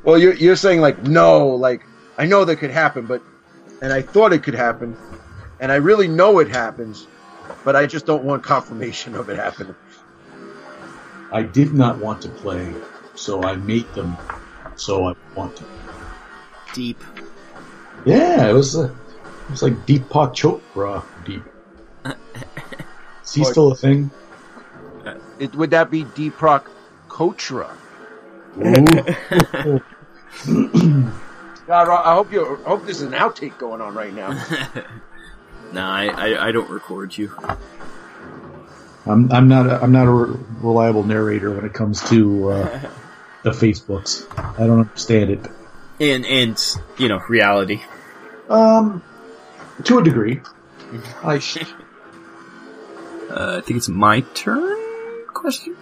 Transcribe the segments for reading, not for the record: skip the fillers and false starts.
Well, you're saying like no, like I know that could happen, and I thought it could happen, and I really know it happens, but I just don't want confirmation of it happening. I did not want to play, so I made them. So I want to. Deep. Yeah, it was like Deepak Chopra deep. Is he still a thing? Would that be Deepak Chopra? God, I hope there's an outtake going on right now. Nah, I don't record you. I'm not a reliable narrator when it comes to the Facebooks. I don't understand it. And reality. To a degree. I think it's my turn? Question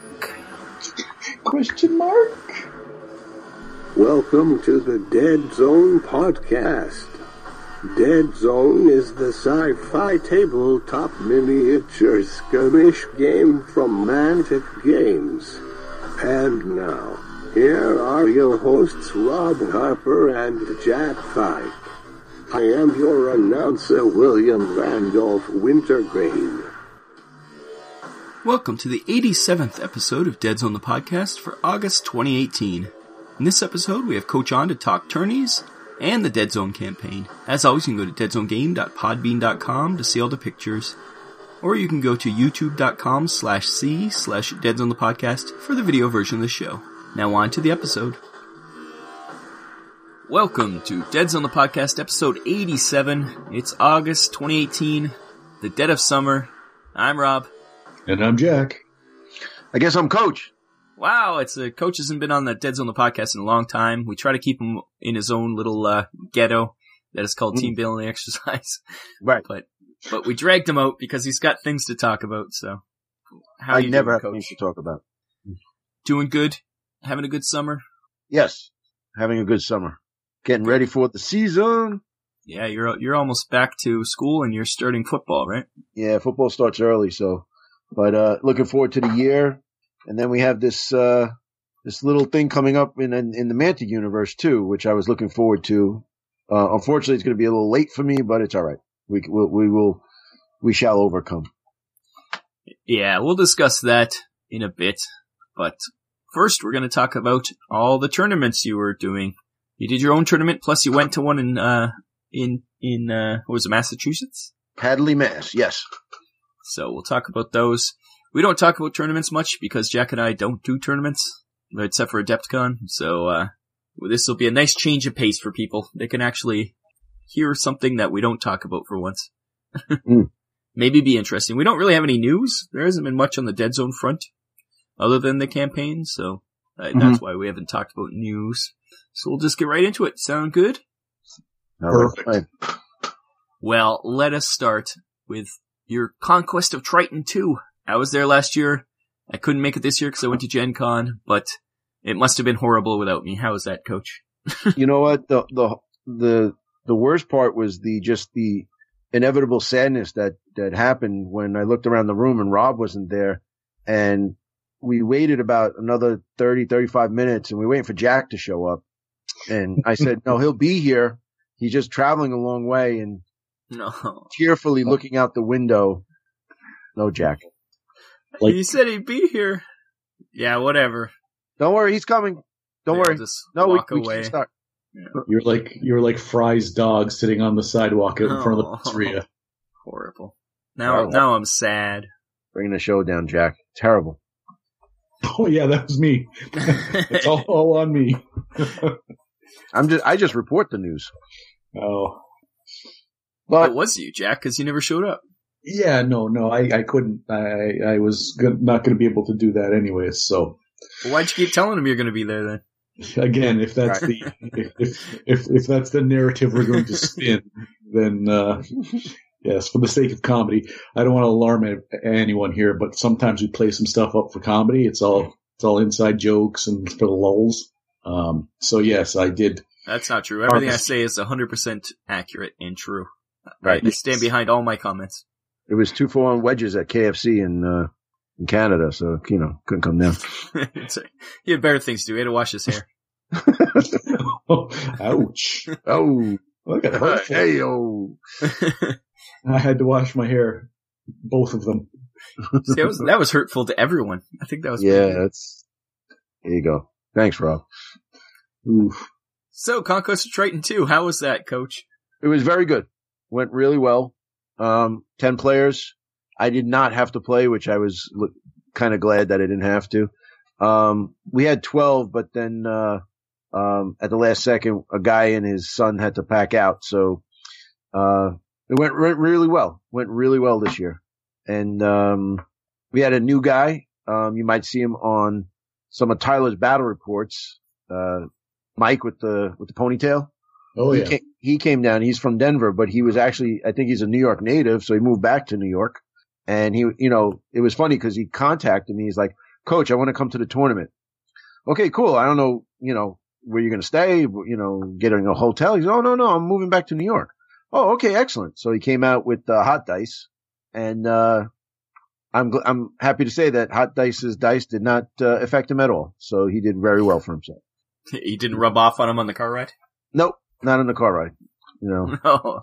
mark? Welcome to the Dead Zone podcast. Dead Zone is the sci-fi tabletop miniature skirmish game from Mantic Games. And now, here are your hosts Rob Harper and Jack Fyke. I am your announcer, William Randolph Wintergreen. Welcome to the 87th episode of Dead Zone the Podcast for August 2018. In this episode, we have Coach on to talk tourneys and the Dead Zone campaign. As always, you can go to deadzonegame.podbean.com to see all the pictures. Or you can go to youtube.com/c/Dead Zone the Podcast for the video version of the show. Now on to the episode. Welcome to Dead Zone the Podcast, episode 87. It's August 2018, the dead of summer. I'm Rob. And I'm Jack. I guess I'm Coach. Wow, Coach hasn't been on the Dead Zone the Podcast in a long time. We try to keep him in his own little ghetto that is called Team Building Exercise. Right. But we dragged him out because he's got things to talk about, so. How I never have Coach? things to talk about. Doing good? Having a good summer? Yes. Having a good summer. Getting ready for the season. Yeah, you're almost back to school and you're starting football, right? Yeah, football starts early, so. But looking forward to the year. And then we have this little thing coming up in the Mantic universe too, which I was looking forward to. Unfortunately, it's going to be a little late for me, but it's all right. We shall overcome. Yeah, we'll discuss that in a bit. But first, we're going to talk about all the tournaments you were doing. You did your own tournament, plus you went to one in what was it, Massachusetts? Hadley, Mass. Yes. So we'll talk about those. We don't talk about tournaments much because Jack and I don't do tournaments, except for Adepticon. So this will be a nice change of pace for people. They can actually hear something that we don't talk about for once. Maybe be interesting. We don't really have any news. There hasn't been much on the Dead Zone front other than the campaign, so that's why we haven't talked about news. So we'll just get right into it. Sound good? Perfect. Well, let us start with your Conquest of Triton 2. I was there last year. I couldn't make it this year because I went to Gen Con, but it must have been horrible without me. How was that, Coach? You know what? The worst part was the inevitable sadness that happened when I looked around the room and Rob wasn't there, and we waited about another 35 minutes and we waiting for Jack to show up. And I said, no, he'll be here. He's just traveling a long way, and tearfully looking out the window. No, Jack. He said he'd be here. Yeah, whatever. Don't worry, he's coming. Don't worry. Just no, walk we away. can't start. Yeah. You're like Fry's dog sitting on the sidewalk out in front of the pizzeria. Horrible. Now I'm sad. Bringing the show down, Jack. Terrible. Oh yeah, that was me. It's all on me. I just report the news. Oh. But it was you, Jack, because you never showed up. Yeah, no, I couldn't. I was not going to be able to do that anyways. So, well, why'd you keep telling him you're going to be there then? Again, if that's if that's the narrative we're going to spin, then yes, for the sake of comedy, I don't want to alarm anyone here, but sometimes we play some stuff up for comedy. It's all inside jokes and for the lulls. So yes, I did. That's not true. Everything I say is 100% accurate and true. Right. I stand behind all my comments. It was 2-for-1 wedges at KFC in Canada, so couldn't come down. He had better things to do. He had to wash his hair. Ouch. Oh, Look at that. hey, oh. I had to wash my hair. Both of them. See, that was hurtful to everyone. I think that was Yeah, that's, there you go. Thanks, Rob. Oof. So, Conquest of Triton 2, how was that, Coach? It was very good. Went really well. 10 players. I did not have to play, which I was kind of glad that I didn't have to. We had 12, but then, at the last second, a guy and his son had to pack out. So, it went really well. Went really well this year. And, we had a new guy. You might see him on some of Tyler's battle reports. Mike with the ponytail. Oh, yeah. He came down. He's from Denver, but he was actually, I think he's a New York native. So he moved back to New York. And he, it was funny because he contacted me. He's like, Coach, I want to come to the tournament. Okay, cool. I don't know, where you're going to stay, getting a hotel. He's, oh, no, I'm moving back to New York. Oh, okay, excellent. So he came out with hot dice, and I'm happy to say that hot dice's dice did not affect him at all. So he did very well for himself. He didn't rub off on him on the car ride? Nope, not on the car ride. No.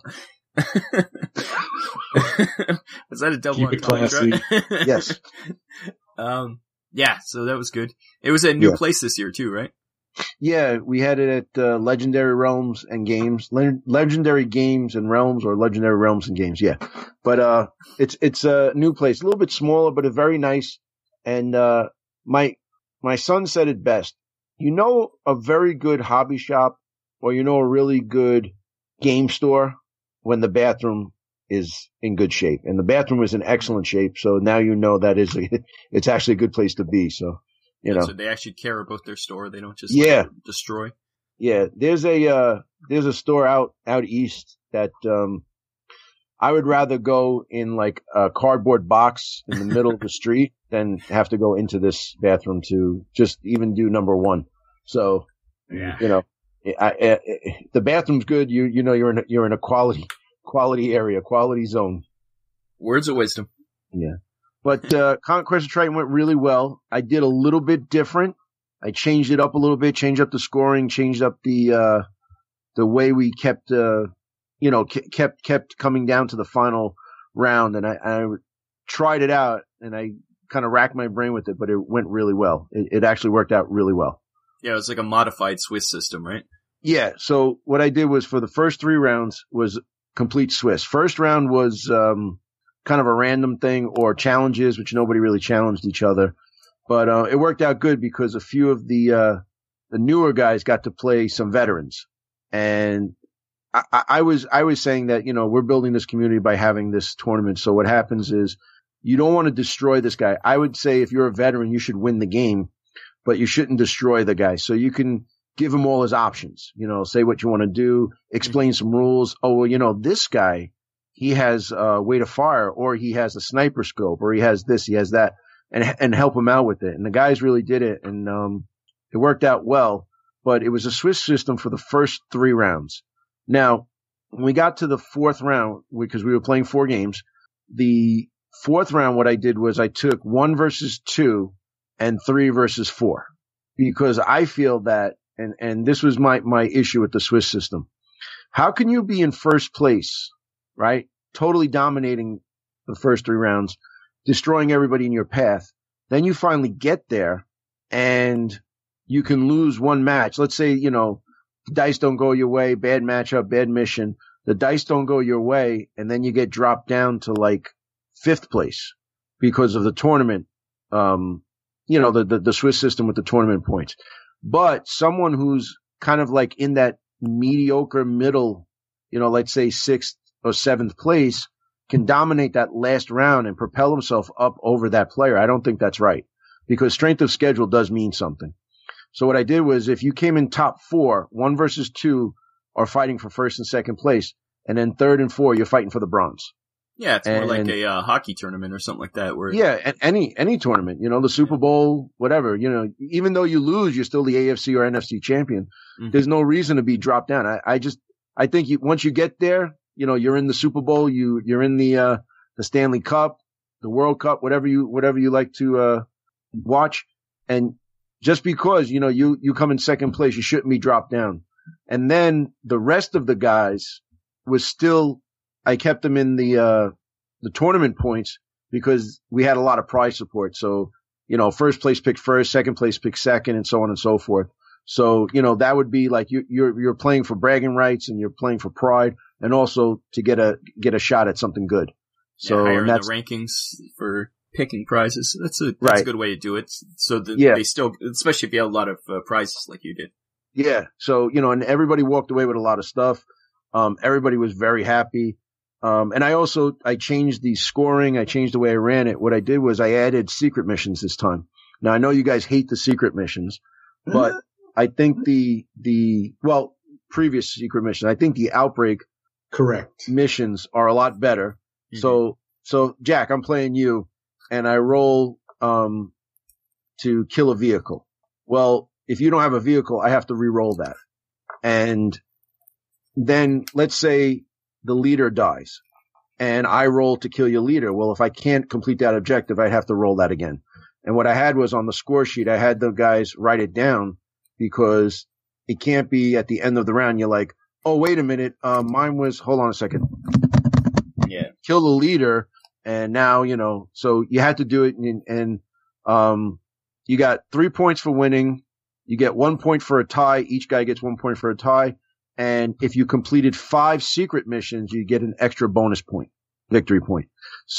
Was that a double Keep it classy. Yes. Yeah, so that was good. It was a new place this year too, right? Yeah, we had it at Legendary Realms and Games, Legendary Games and Realms, or Legendary Realms and Games. Yeah, but it's a new place, a little bit smaller, but very nice. And my son said it best. A very good hobby shop, or a really good game store when the bathroom is in good shape, and the bathroom is in excellent shape. So now that it's actually a good place to be. So. So they actually care about their store. They don't just destroy. Yeah, there's a store out east that I would rather go in like a cardboard box in the middle of the street than have to go into this bathroom to just even do number one. So the bathroom's good. You're in a quality area, quality zone. Words of wisdom. Yeah. But Conquest of Triton went really well. I did a little bit different. I changed it up a little bit, changed up the scoring, changed up the way we kept kept coming down to the final round. And I tried it out, and I kind of racked my brain with it, but it went really well. It actually worked out really well. Yeah, it was like a modified Swiss system, right? Yeah. So what I did was, for the first 3 rounds was complete Swiss. First round was kind of a random thing, or challenges, which nobody really challenged each other. But it worked out good because a few of the newer guys got to play some veterans. And I was saying that, we're building this community by having this tournament. So what happens is, you don't want to destroy this guy. I would say if you're a veteran, you should win the game, but you shouldn't destroy the guy. So you can give him all his options, say what you want to do, explain some rules. Oh, well, this guy, he has weight of fire, or he has a sniper scope, or he has this, he has that, and help him out with it. And the guys really did it, and it worked out well. But it was a Swiss system for the first 3 rounds. Now, when we got to the 4th round, because we were playing 4 games, the 4th round, what I did was I took 1 versus 2 and 3 versus 4, because I feel that, and this was my issue with the Swiss system. How can you be in first place, right? Totally dominating the first 3 rounds, destroying everybody in your path. Then you finally get there, and you can lose one match. Let's say, the dice don't go your way, bad matchup, bad mission. The dice don't go your way, and then you get dropped down to like 5th place because of the tournament. The Swiss system with the tournament points. But someone who's kind of like in that mediocre middle, let's say 6th or 7th place, can dominate that last round and propel himself up over that player. I don't think that's right, because strength of schedule does mean something. So what I did was, if you came in top 4, 1 versus 2 are fighting for 1st and 2nd place, and then 3rd and 4, you're fighting for the bronze. Yeah, it's more like a hockey tournament or something like that. Yeah, any tournament, the Super Bowl, whatever, even though you lose, you're still the AFC or NFC champion. Mm-hmm. There's no reason to be dropped down. I think once you get there, you're in the Super Bowl, you're in the Stanley Cup, the World Cup, whatever you like to watch, and just because, you come in second place, you shouldn't be dropped down. And then the rest of the guys was still, I kept them in the tournament points because we had a lot of prize support. So, first place picked first, second place picked second, and so on and so forth. So, that would be like you're playing for bragging rights and you're playing for pride and also to get a shot at something good. So higher in the that's rankings for picking prizes. That's a good way to do it. So that they still, especially if you have a lot of prizes like you did. Yeah. So, and everybody walked away with a lot of stuff. Everybody was very happy. And I changed the scoring. I changed the way I ran it. What I did was I added secret missions this time. Now I know you guys hate the secret missions, but I think previous secret missions, I think the outbreak correct missions are a lot better. Mm-hmm. So Jack, I'm playing you and I roll, to kill a vehicle. Well, if you don't have a vehicle, I have to re-roll that. And then let's say the leader dies and I roll to kill your leader. Well, if I can't complete that objective, I have to roll that again. And what I had was on the score sheet, I had the guys write it down because it can't be at the end of the round. You're like, oh, wait a minute. Mine was, hold on a second. Yeah. Kill the leader. And now, so you had to do it. And you got 3 points for winning. You get 1 point for a tie. Each guy gets 1 point for a tie. And if you completed 5 secret missions, you get an extra bonus point, victory point.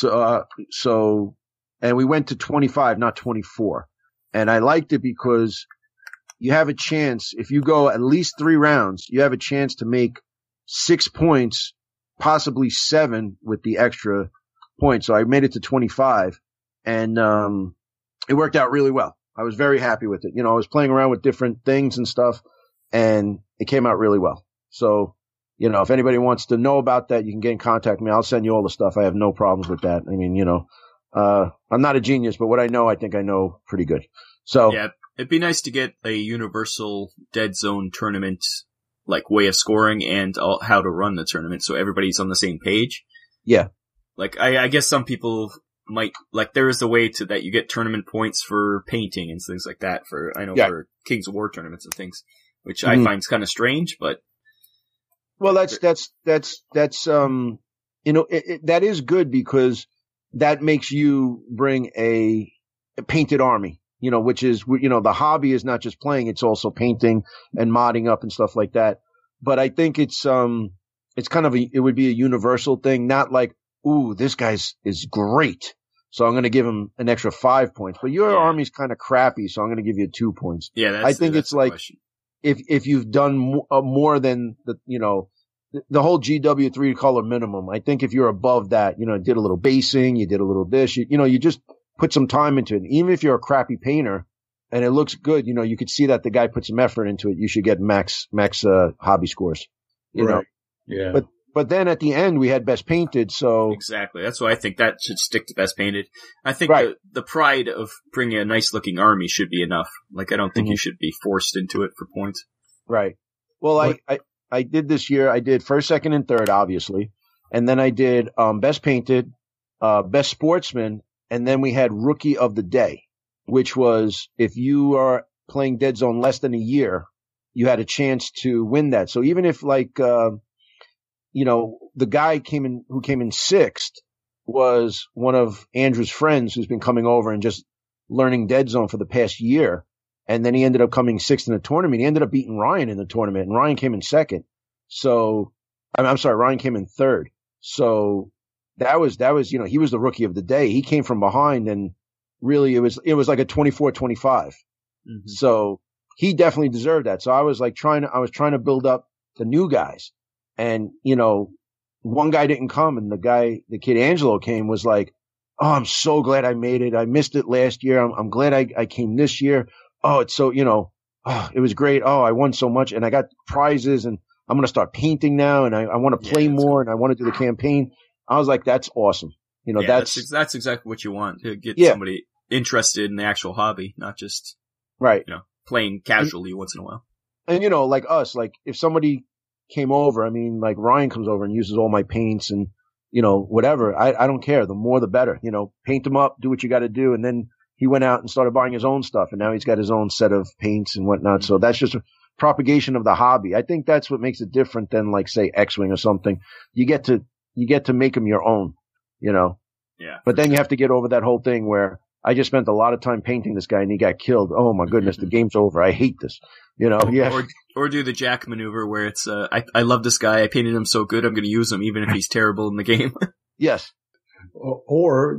So, and we went to 25, not 24. And I liked it because you have a chance, if you go at least 3 rounds, you have a chance to make 6 points, possibly 7 with the extra point. So I made it to 25 and, it worked out really well. I was very happy with it. I was playing around with different things and stuff and it came out really well. So, if anybody wants to know about that, you can get in contact with me. I'll send you all the stuff. I have no problems with that. I mean, I'm not a genius, but what I know, I think I know pretty good. So yeah, it'd be nice to get a universal Dead Zone tournament, like way of scoring and how to run the tournament. So everybody's on the same page. Yeah. Like, I guess some people might, like, there is a way to that you get tournament points for painting and things like that for Kings of War tournaments and things, which I find kind of strange, but. Well, that is good because that makes you bring a painted army, which is, the hobby is not just playing, it's also painting and modding up and stuff like that. But I think it's kind of it would be a universal thing, not like, ooh, this guy's is great, so I'm going to give him an extra 5 points. But your army's kind of crappy, so I'm going to give you 2 points. Yeah, I think it's like question. If you've done more than the whole GW 3-color minimum. I think if you're above that, did a little basing, you did a little this, you just put some time into it. Even if you're a crappy painter and it looks good, you could see that the guy put some effort into it. You should get max hobby scores. You know. Yeah. But then at the end we had best painted, so exactly. That's why I think that should stick to best painted. I think the pride of bringing a nice looking army should be enough. Like, I don't think you should be forced into it for points. Right. Well, I did this year. I did first, second, and third, obviously, and then I did best painted, best sportsman, and then we had rookie of the day, which was if you are playing Dead Zone less than a year, you had a chance to win that. So even if the guy who came in sixth was one of Andrew's friends who's been coming over and just learning Dead Zone for the past year. And then he ended up coming sixth in the tournament. He ended up beating Ryan in the tournament, and Ryan came in second. So, I'm sorry, Ryan came in third. So that was, he was the rookie of the day. He came from behind, and really it was like a 24-25. Mm-hmm. So he definitely deserved that. So I was trying to build up the new guys. And, one guy didn't come, and the kid Angelo came, was like, oh, I'm so glad I made it. I missed it last year. I'm glad I came this year. Oh, it's so, it was great. Oh, I won so much and I got prizes and I'm going to start painting now and I want to play more and I want to do the campaign. I was like, that's awesome. That's exactly what you want, to get somebody interested in the actual hobby, not just, playing casually once in a while. And, like us, like if somebody came over, I mean, like Ryan comes over and uses all my paints and, whatever. I don't care. The more, the better, paint them up, do what you got to do. And then he went out and started buying his own stuff, and now he's got his own set of paints and whatnot. So that's just a propagation of the hobby. I think that's what makes it different than, like, say, X-Wing or something. You get to make them your own, you know? Yeah. But then you have to get over that whole thing where I just spent a lot of time painting this guy and he got killed. Oh my goodness, the game's over. I hate this. You know, yeah. Or do the Jack maneuver where it's, I love this guy. I painted him so good. I'm going to use him even if he's terrible in the game. Yes. Or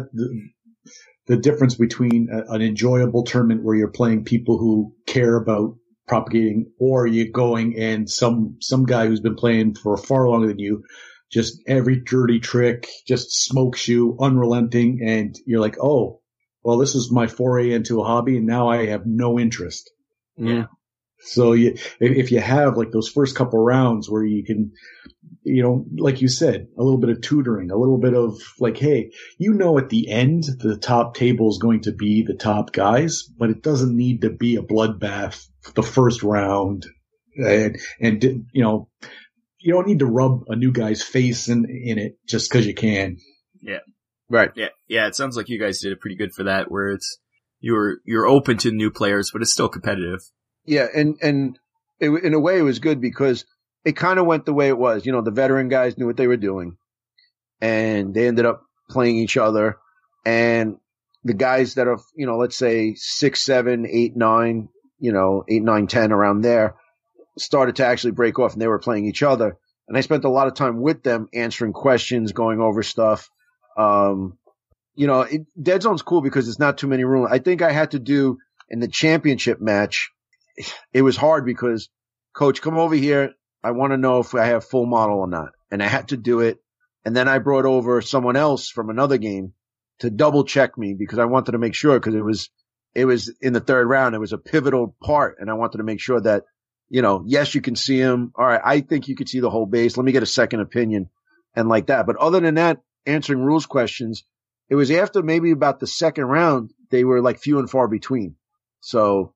the difference between an enjoyable tournament where you're playing people who care about propagating, or you're going and some guy who's been playing for far longer than you, just every dirty trick, just smokes you, unrelenting, and you're like, oh, well, this is my foray into a hobby, and now I have no interest. Yeah. So if you have like those first couple rounds where you can, you know, like you said, a little bit of tutoring, a little bit of like, hey, you know, at the end, the top table is going to be the top guys, but it doesn't need to be a bloodbath the first round. And you know, you don't need to rub a new guy's face in it just because you can. Yeah. Right. Yeah. It sounds like you guys did it pretty good for that, where it's you're open to new players, but it's still competitive. Yeah, and in a way it was good because it kind of went the way it was. You know, the veteran guys knew what they were doing, and they ended up playing each other. And the guys that are, you know, let's say 6, 7, 8, 9, you know, 8, 9, 10 around there, started to actually break off, and they were playing each other. And I spent a lot of time with them answering questions, going over stuff. You know, Dead Zone's cool because it's not too many rules. I think I had to do in the championship match. It was hard because, Coach, come over here. I want to know if I have full model or not. And I had to do it. And then I brought over someone else from another game to double check me because I wanted to make sure, because it was in the third round. It was a pivotal part. And I wanted to make sure that, you know, yes, you can see him. All right. I think you could see the whole base. Let me get a second opinion and like that. But other than that, answering rules questions, it was after maybe about the second round, they were like few and far between. So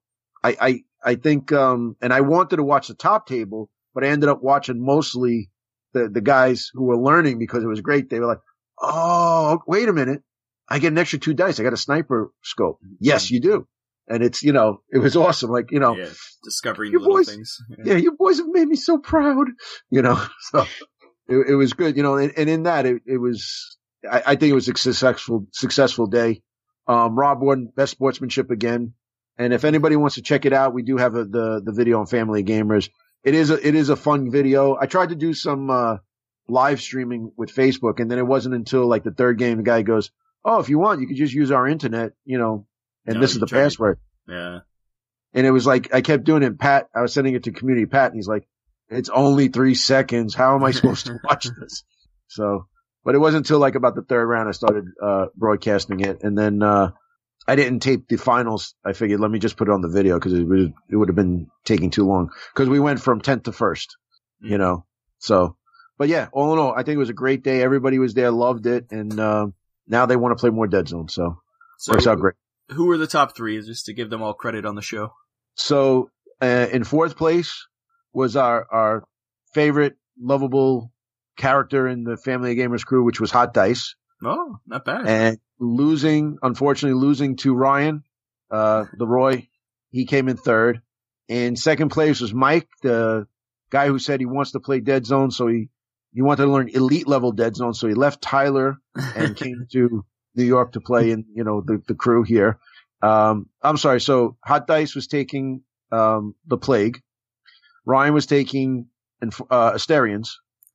I think, and I wanted to watch the top table, but I ended up watching mostly the guys who were learning because it was great. They were like, oh, wait a minute. I get an extra 2 dice. I got a sniper scope. Yes, you do. And it's, you know, it was awesome. Like, you know, discovering the little things. Yeah, you boys have made me so proud, you know, so it was good, you know, and in that it was, I think it was a successful day. Rob won best sportsmanship again. And if anybody wants to check it out, we do have the video on Family Gamers. It is a fun video. I tried to do some live streaming with Facebook, and then it wasn't until like the third game the guy goes, "Oh, if you want, you could just use our internet, you know, and this is the password." Yeah. And it was like I kept doing it. Pat, I was sending it to Community Pat, and he's like, "It's only 3 seconds. How am I supposed to watch this?" So, but it wasn't until like about the third round I started broadcasting it, and then I didn't tape the finals. I figured, let me just put it on the video because it would have been taking too long because we went from 10th to 1st, you know. So, but yeah, all in all, I think it was a great day. Everybody was there, loved it, and now they want to play more Dead Zone. So works out great. Who were the top 3, just to give them all credit on the show? So in 4th place was our favorite lovable character in the Family Gamers crew, which was Hot Dice. Oh, not bad. And unfortunately losing to Ryan, the Roy, he came in 3rd. In 2nd place was Mike, the guy who said he wants to play Dead Zone. So he wanted to learn elite level Dead Zone. So he left Tyler and came to New York to play in, you know, the crew here. I'm sorry. So Hot Dice was taking, the Plague. Ryan was taking, Asterians.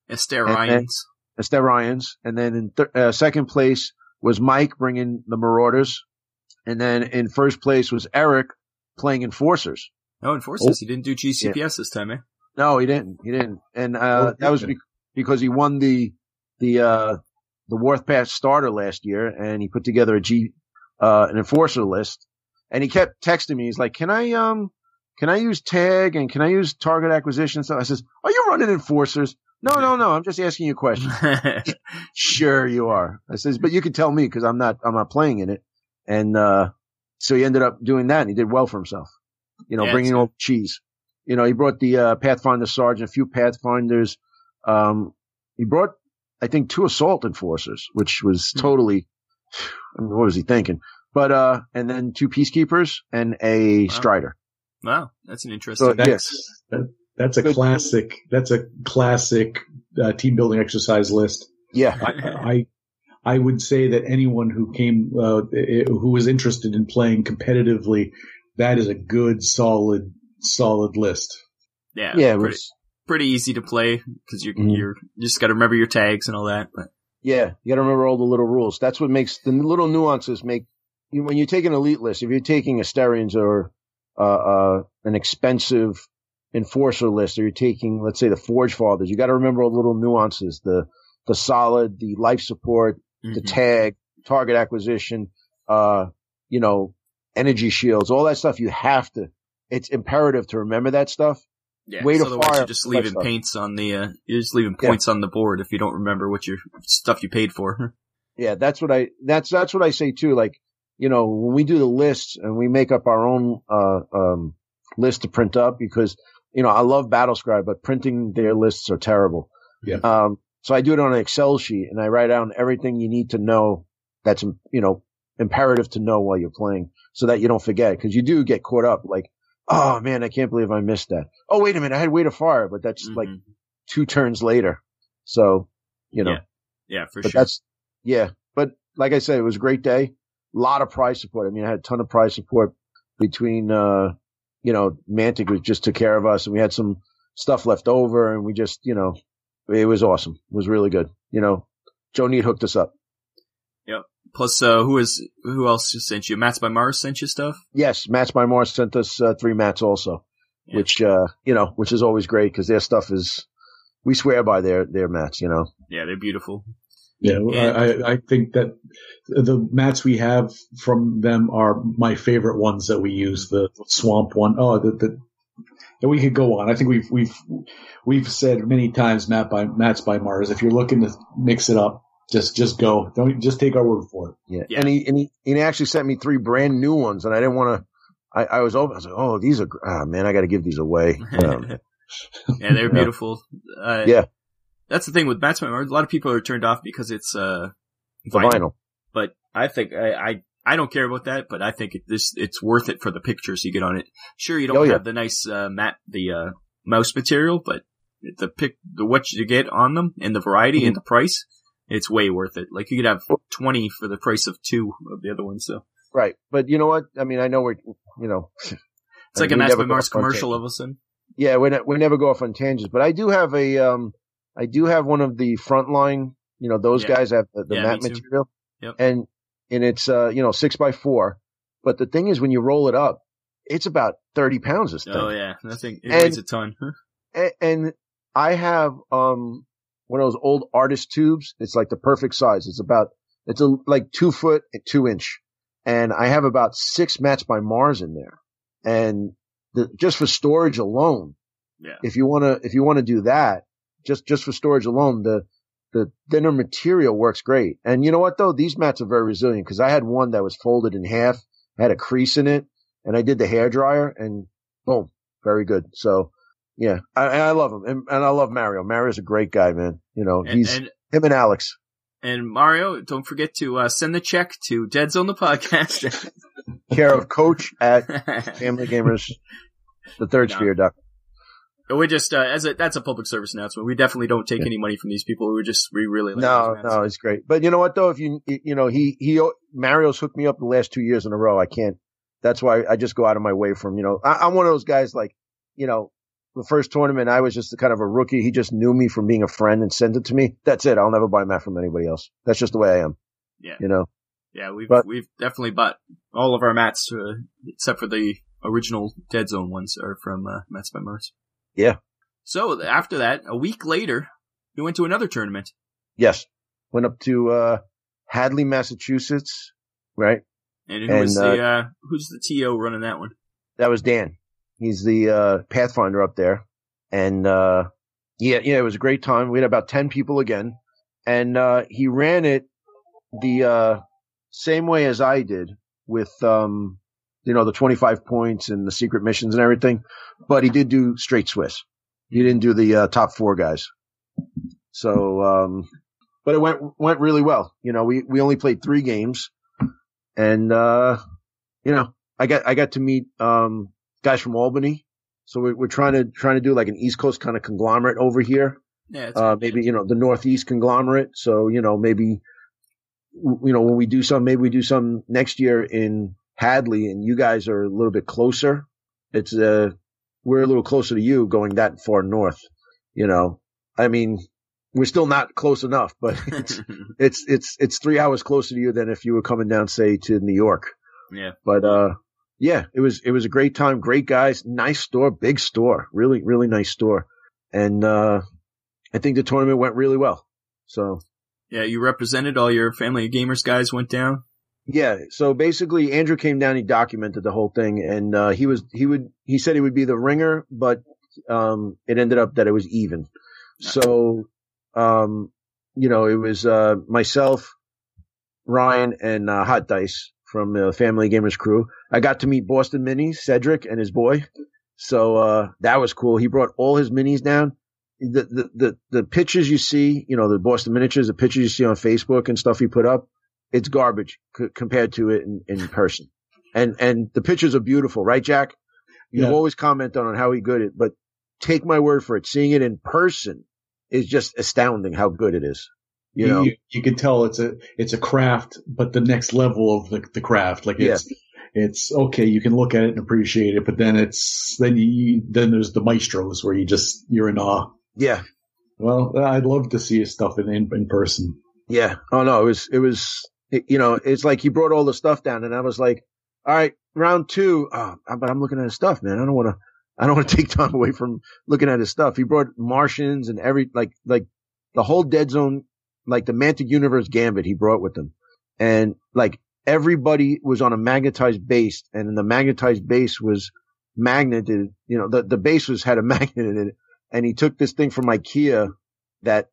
Asterians. And then in 2nd place was Mike bringing the Marauders. And then in 1st place was Eric playing Enforcers. Oh, Enforcers. He didn't do GCPS this time, eh? No, he didn't. And, that was because he won the Warpath starter last year, and he put together an Enforcer list. And he kept texting me. He's like, can I use tag and can I use target acquisition? So I says, are you running Enforcers? No. I'm just asking you a question. Sure you are. I says, but you can tell me because I'm not playing in it. And, so he ended up doing that and he did well for himself, you know, bringing all the cheese. You know, he brought the, Pathfinder Sergeant, a few Pathfinders. He brought, I think, 2 Assault Enforcers, which was totally, I mean, what was he thinking? But, and then 2 Peacekeepers and a Strider. Wow. That's an interesting. So, that's a classic. That's a classic team building exercise list. Yeah. I would say that anyone who came, who was interested in playing competitively, that is a good, solid list. Yeah. Yeah. Pretty easy to play because you just got to remember your tags and all that. But yeah, you got to remember all the little rules. That's what makes the little nuances make when you take an elite list. If you're taking Asterians or an expensive enforcer list, or you're taking, let's say, the Forge Fathers, you got to remember all the little nuances: the solid, the life support, the tag, target acquisition, energy shields, all that stuff. You have to. It's imperative to remember that stuff. Yeah, Way to otherwise fire. you're just leaving paints on the, you're just leaving points on the board if you don't remember what your stuff you paid for. Yeah, that's what I say too. Like, when we do the lists and we make up our own, list to print up because, I love Battlescribe, but printing their lists are terrible. Yeah. So I do it on an Excel sheet and I write down everything you need to know that's, imperative to know while you're playing so that you don't forget. Cause you do get caught up like, oh man, I can't believe I missed that. Oh, wait a minute. I had Way to Fire, but that's like 2 turns later. So, Yeah, for sure. But like I said, it was a great day. A lot of prize support. I mean, I had a ton of prize support between, Mantic just took care of us and we had some stuff left over and we just, it was awesome. It was really good. Joe Neat hooked us up. Yep. Plus, who else sent you? Mats by Mars sent you stuff? Yes. Mats by Mars sent us 3 mats also, which is always great because their stuff is, we swear by their mats, Yeah, they're beautiful. Yeah. I think that the mats we have from them are my favorite ones that we use. The swamp one. Oh, and we could go on. I think we've said many times Mats by Mars. If you're looking to mix it up, just go. Don't just take our word for it. Yeah. And he actually sent me 3 brand new ones and I didn't want to, I was like, oh, these are, man, I got to give these away. Yeah, they're beautiful. Yeah. That's the thing with Mats by Mars. A lot of people are turned off because it's, vinyl. But I think, I don't care about that, but I think it's worth it for the pictures you get on it. Sure, you don't have the nice, mouse material, but what you get on them and the variety and the price, it's way worth it. Like you could have 20 for the price of 2 of the other ones, so. Right. But you know what? I mean, I know it's like a Mats by Mars commercial of a sudden. Yeah, we never go off on tangents, but I do have one of the frontline, those guys have the mat material. Yep. And it's, 6x4. But the thing is, when you roll it up, it's about 30 pounds this thing. Oh yeah. It weighs a ton. And I have, one of those old artist tubes. It's like the perfect size. It's like 2 foot and 2 inch. And I have about 6 Mats by Mars in there. And just for storage alone. Yeah. If you want to do that, just for storage alone, the thinner material works great. And you know what though? These mats are very resilient because I had one that was folded in half, had a crease in it, and I did the hairdryer and boom, very good. So yeah, I love him. And I love Mario. Mario's a great guy, man. He's him and Alex. And Mario, don't forget to send the check to Dead Zone the podcast. Care of Coach at Family Gamers, the Third Sphere. We just, that's a public service announcement. We definitely don't take any money from these people. We really like No, it's great. But you know what though? If Mario's hooked me up the last 2 years in a row. I can't, that's why I just go out of my way from, I'm one of those guys like, the first tournament, I was just kind of a rookie. He just knew me from being a friend and sent it to me. That's it. I'll never buy a mat from anybody else. That's just the way I am. Yeah. Yeah, we've definitely bought all of our mats, except for the original Dead Zone ones are from, Mats by Mars. Yeah. So after that, a week later, we went to another tournament. Yes. Went up to, Hadley, Massachusetts. Right. And who's the TO running that one? That was Dan. He's the, Pathfinder up there. And, it was a great time. We had about 10 people again. And, he ran it the, same way as I did with, the 25 points and the secret missions and everything, but he did do straight Swiss. He didn't do the top 4 guys. So, but it went really well. We only played 3 games. And, I got to meet, guys from Albany. So we're trying to do like an East Coast kind of conglomerate over here. Yeah. Maybe, the Northeast conglomerate. So, maybe, when we do some, maybe we do some next year in Hadley, and you guys are a little bit closer. It's, we're a little closer to you going that far north, I mean, we're still not close enough, but it's 3 hours closer to you than if you were coming down, say, to New York. Yeah. But, yeah, it was a great time. Great guys. Nice store, big store, really, really nice store. And, I think the tournament went really well. So. Yeah, you represented all your Family of Gamers guys went down. Yeah. So basically Andrew came down, he documented the whole thing, and, he said he would be the ringer, but, it ended up that it was even. So, it was, myself, Ryan, and, Hot Dice from the Family Gamers crew. I got to meet Boston Minis, Cedric and his boy. So, that was cool. He brought all his minis down. The pictures you see, the Boston miniatures, the pictures you see on Facebook and stuff he put up, it's garbage compared to it in person. And the pictures are beautiful, right, Jack? You've always commented on how good it, but take my word for it. Seeing it in person is just astounding how good it is. You can tell it's a craft, but the next level of the craft. Like it's okay. You can look at it and appreciate it, but then then there's the maestros where you're in awe. Yeah. Well, I'd love to see his stuff in person. Yeah. Oh no, it was, it's like he brought all the stuff down, and I was like, all right, round 2. But I'm looking at his stuff, man. I don't want to take time away from looking at his stuff. He brought Martians and like the whole Dead Zone, like the Mantic Universe Gambit he brought with him. And like everybody was on a magnetized base, and the magnetized base was magneted. The base had a magnet in it, and he took this thing from IKEA that,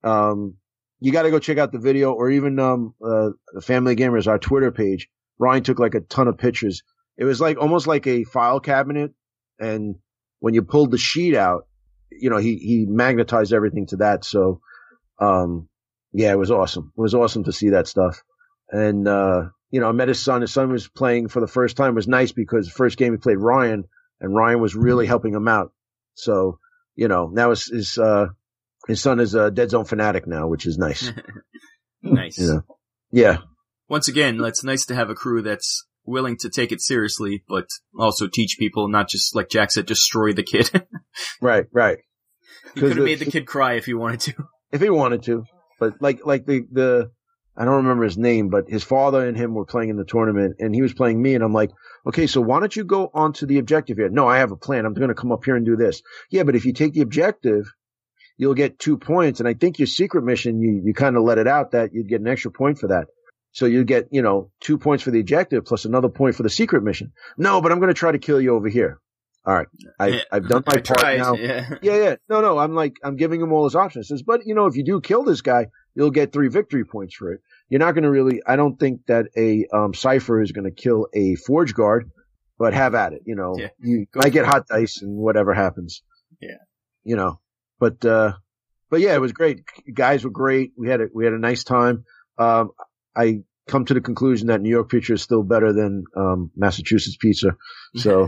you got to go check out the video, or even, the Family Gamers, our Twitter page. Ryan took like a ton of pictures. It was like almost like a file cabinet. And when you pulled the sheet out, he magnetized everything to that. So, yeah, it was awesome. It was awesome to see that stuff. And, I met his son. His son was playing for the first time. It was nice because the first game he played Ryan, and Ryan was really helping him out. So, now his son is a Dead Zone fanatic now, which is nice. Nice. Yeah. Once again, it's nice to have a crew that's willing to take it seriously, but also teach people, not just, like Jack said, destroy the kid. Right. He could have made the kid cry if he wanted to. If he wanted to. But like the I don't remember his name, but his father and him were playing in the tournament, and he was playing me, and I'm like, okay, so why don't you go onto the objective here? No, I have a plan. I'm going to come up here and do this. Yeah, but if you take the objective, you'll get 2 points. And I think your secret mission, you kind of let it out that you'd get an extra point for that. So you get, 2 points for the objective plus another point for the secret mission. No, but I'm going to try to kill you over here. All right. I've done my part now. Yeah. No. I'm giving him all his options. Says, but if you do kill this guy, you'll get 3 victory points for it. You're not going to really, I don't think that a, Cypher is going to kill a Forge Guard, but have at it. You might get Hot Dice and whatever happens. Yeah. But yeah, it was great. Guys were great. We had a nice time. I come to the conclusion that New York pizza is still better than, Massachusetts pizza. So,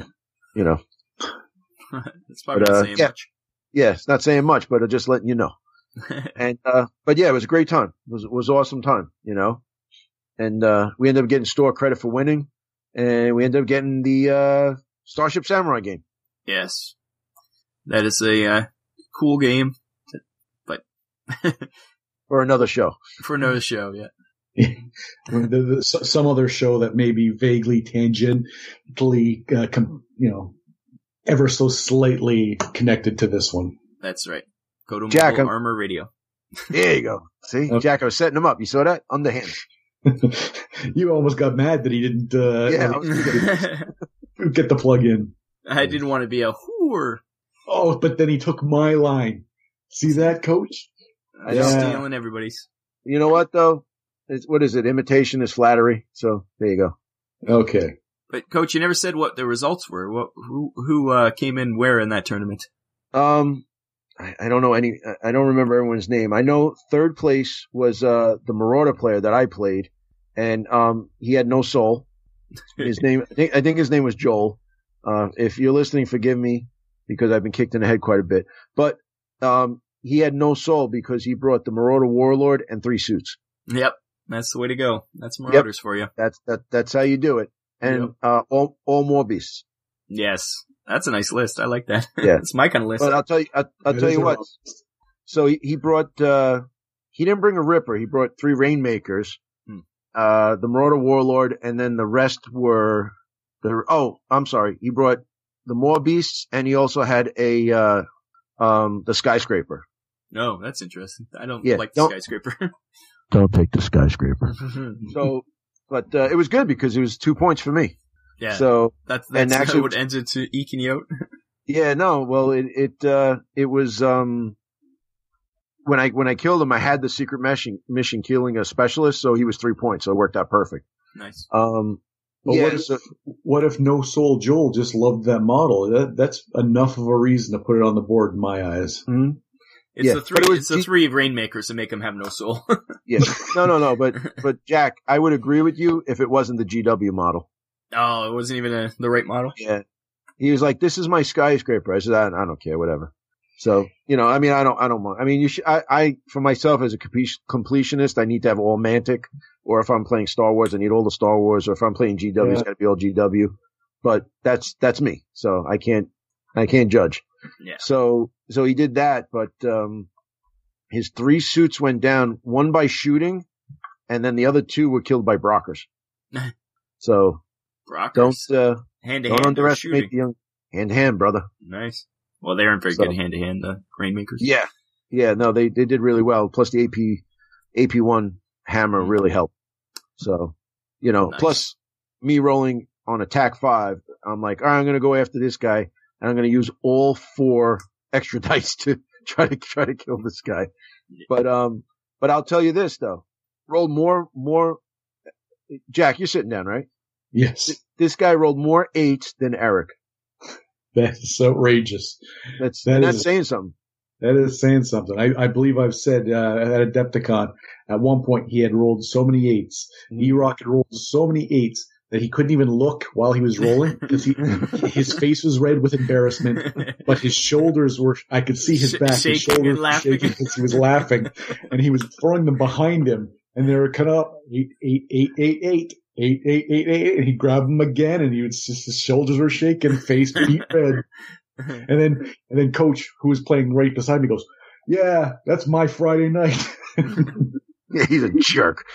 It's probably not saying much. Yeah, it's not saying much, but just letting you know. And, but yeah, it was a great time. It was awesome time, and, we ended up getting store credit for winning, and we ended up getting the, Starship Samurai game. Yes. That is a, cool game, but for another show, yeah. Some other show that may be vaguely tangentially, ever so slightly connected to this one. That's right. Go to Jack, Mobile Armor Radio. There you go. See, okay. Jack, I was setting him up. You saw that? Underhand. You almost got mad that he didn't get the plug in. I didn't want to be a whore. Oh, but then he took my line. See that, Coach? I'm stealing everybody's. You know what, though? What is it? Imitation is flattery. So there you go. Okay. But Coach, you never said what the results were. Who came in where in that tournament? I don't know I don't remember everyone's name. I know third place was the Marauder player that I played, and he had no soul. His name, I think his name was Joel. If you're listening, forgive me because I've been kicked in the head quite a bit. But he had no soul because he brought the Marauder Warlord and 3 suits. Yep, that's the way to go. That's Marauders for you. That's how you do it. And all more beasts. Yes, that's a nice list. I like that. Yeah, it's my kind of list. But I'll tell you what. So he brought. He didn't bring a Ripper. He brought 3 Rainmakers, the Marauder Warlord, and then the rest were I'm sorry. He brought the More Beasts, and he also had the Skyscraper. No, that's interesting. I don't like the Skyscraper. Don't take the Skyscraper. But it was good because it was 2 points for me. Yeah. So that's actually what ends it to eking you out. Yeah, no. Well, it was when I killed him, I had the secret mission killing a specialist, so he was 3 points, so it worked out perfect. Nice. What if No Soul Joel just loved that model? That's enough of a reason to put it on the board in my eyes. Mm-hmm. It's the 3 Rainmakers to make him have no soul. Yeah. No. But Jack, I would agree with you if it wasn't the GW model. Oh, it wasn't even the right model? Yeah. He was like, "This is my Skyscraper." I said, I don't care, whatever. So, I mean, I don't mind. I mean, I, for myself as a completionist, I need to have all Mantic, or if I'm playing Star Wars, I need all the Star Wars, or if I'm playing GW, it's gotta be all GW. But that's me. So I can't judge. Yeah. So he did that, but, his 3 suits went down, one by shooting, and then the other 2 were killed by Brockers. So Brockers. Don't underestimate the young hand-to-hand, brother. Nice. Well, they aren't very good hand-to-hand, Rainmakers. Yeah. Yeah, no, they did really well. Plus the AP1 hammer really helped. So, nice. Plus me rolling on attack 5, I'm like, all right, I'm going to go after this guy, and I'm going to use all 4 extra dice to try to kill this guy. But I'll tell you this though. Rolled more, Jack, you're sitting down, right? Yes. This guy rolled more 8s than Eric. That is outrageous. That's saying something. That is saying something. I believe I've said at Adepticon at one point he had rolled so many 8s. E-Rock had rolled so many 8s that he couldn't even look while he was rolling because his face was red with embarrassment, but his shoulders were, I could see his back, his shoulders were shaking because he was laughing, and he was throwing them behind him, and they were cut up 8, and he grabbed them again, and his shoulders were shaking, face beat red. And then Coach, who was playing right beside me, goes, "Yeah, that's my Friday night." Yeah, he's a jerk.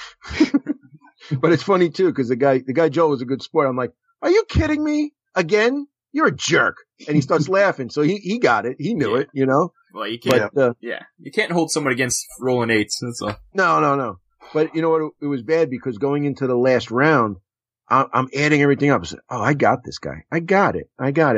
But it's funny too, because the guy Joe was a good sport. I'm like, "Are you kidding me again? You're a jerk!" And he starts laughing. So he got it. He knew it. Well, you can't. You can't hold someone against rolling 8s. That's all. No. But you know what? It was bad because going into the last round, I'm adding everything up. I said, "Oh, I got this guy. I got it.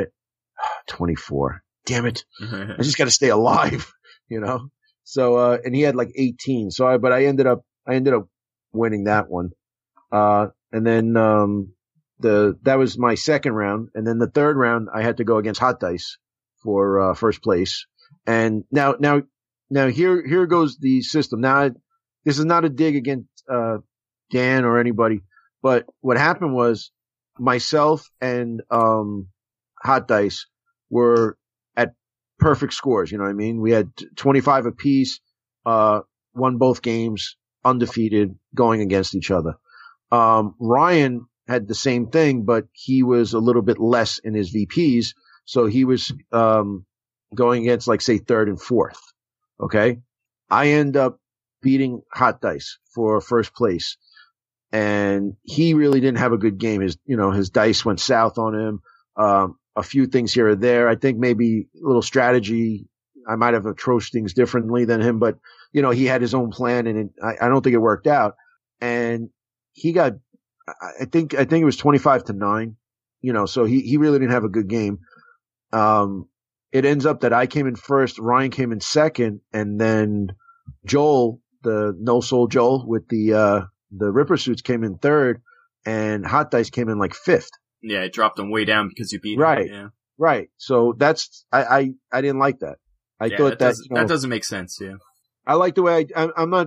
24. Damn it! I just got to stay alive." So and he had like 18. So but I ended up winning that one. And then that was my second round, and then the third round I had to go against Hot Dice for first place. And now here goes the system. Now this is not a dig against Dan or anybody, but what happened was myself and Hot Dice were at perfect scores. You know what I mean? We had 25 apiece, won both games, undefeated, going against each other. Ryan had the same thing, but he was a little bit less in his VPs. So he was, going against, like, say, third and fourth. Okay. I end up beating Hot Dice for first place, and he really didn't have a good game. His dice went south on him. A few things here or there. I think maybe a little strategy. I might have approached things differently than him, but he had his own plan, and I don't think it worked out. And he got, I think it was 25-9, so he really didn't have a good game. It ends up that I came in first, Ryan came in second, and then Joel, the No Soul Joel with the Ripper suits came in third, and Hot Dice came in like fifth. Yeah, it dropped him way down because you beat him. Right. Yeah. Right. So I didn't like that. I thought that doesn't make sense. Yeah. I like the way I'm not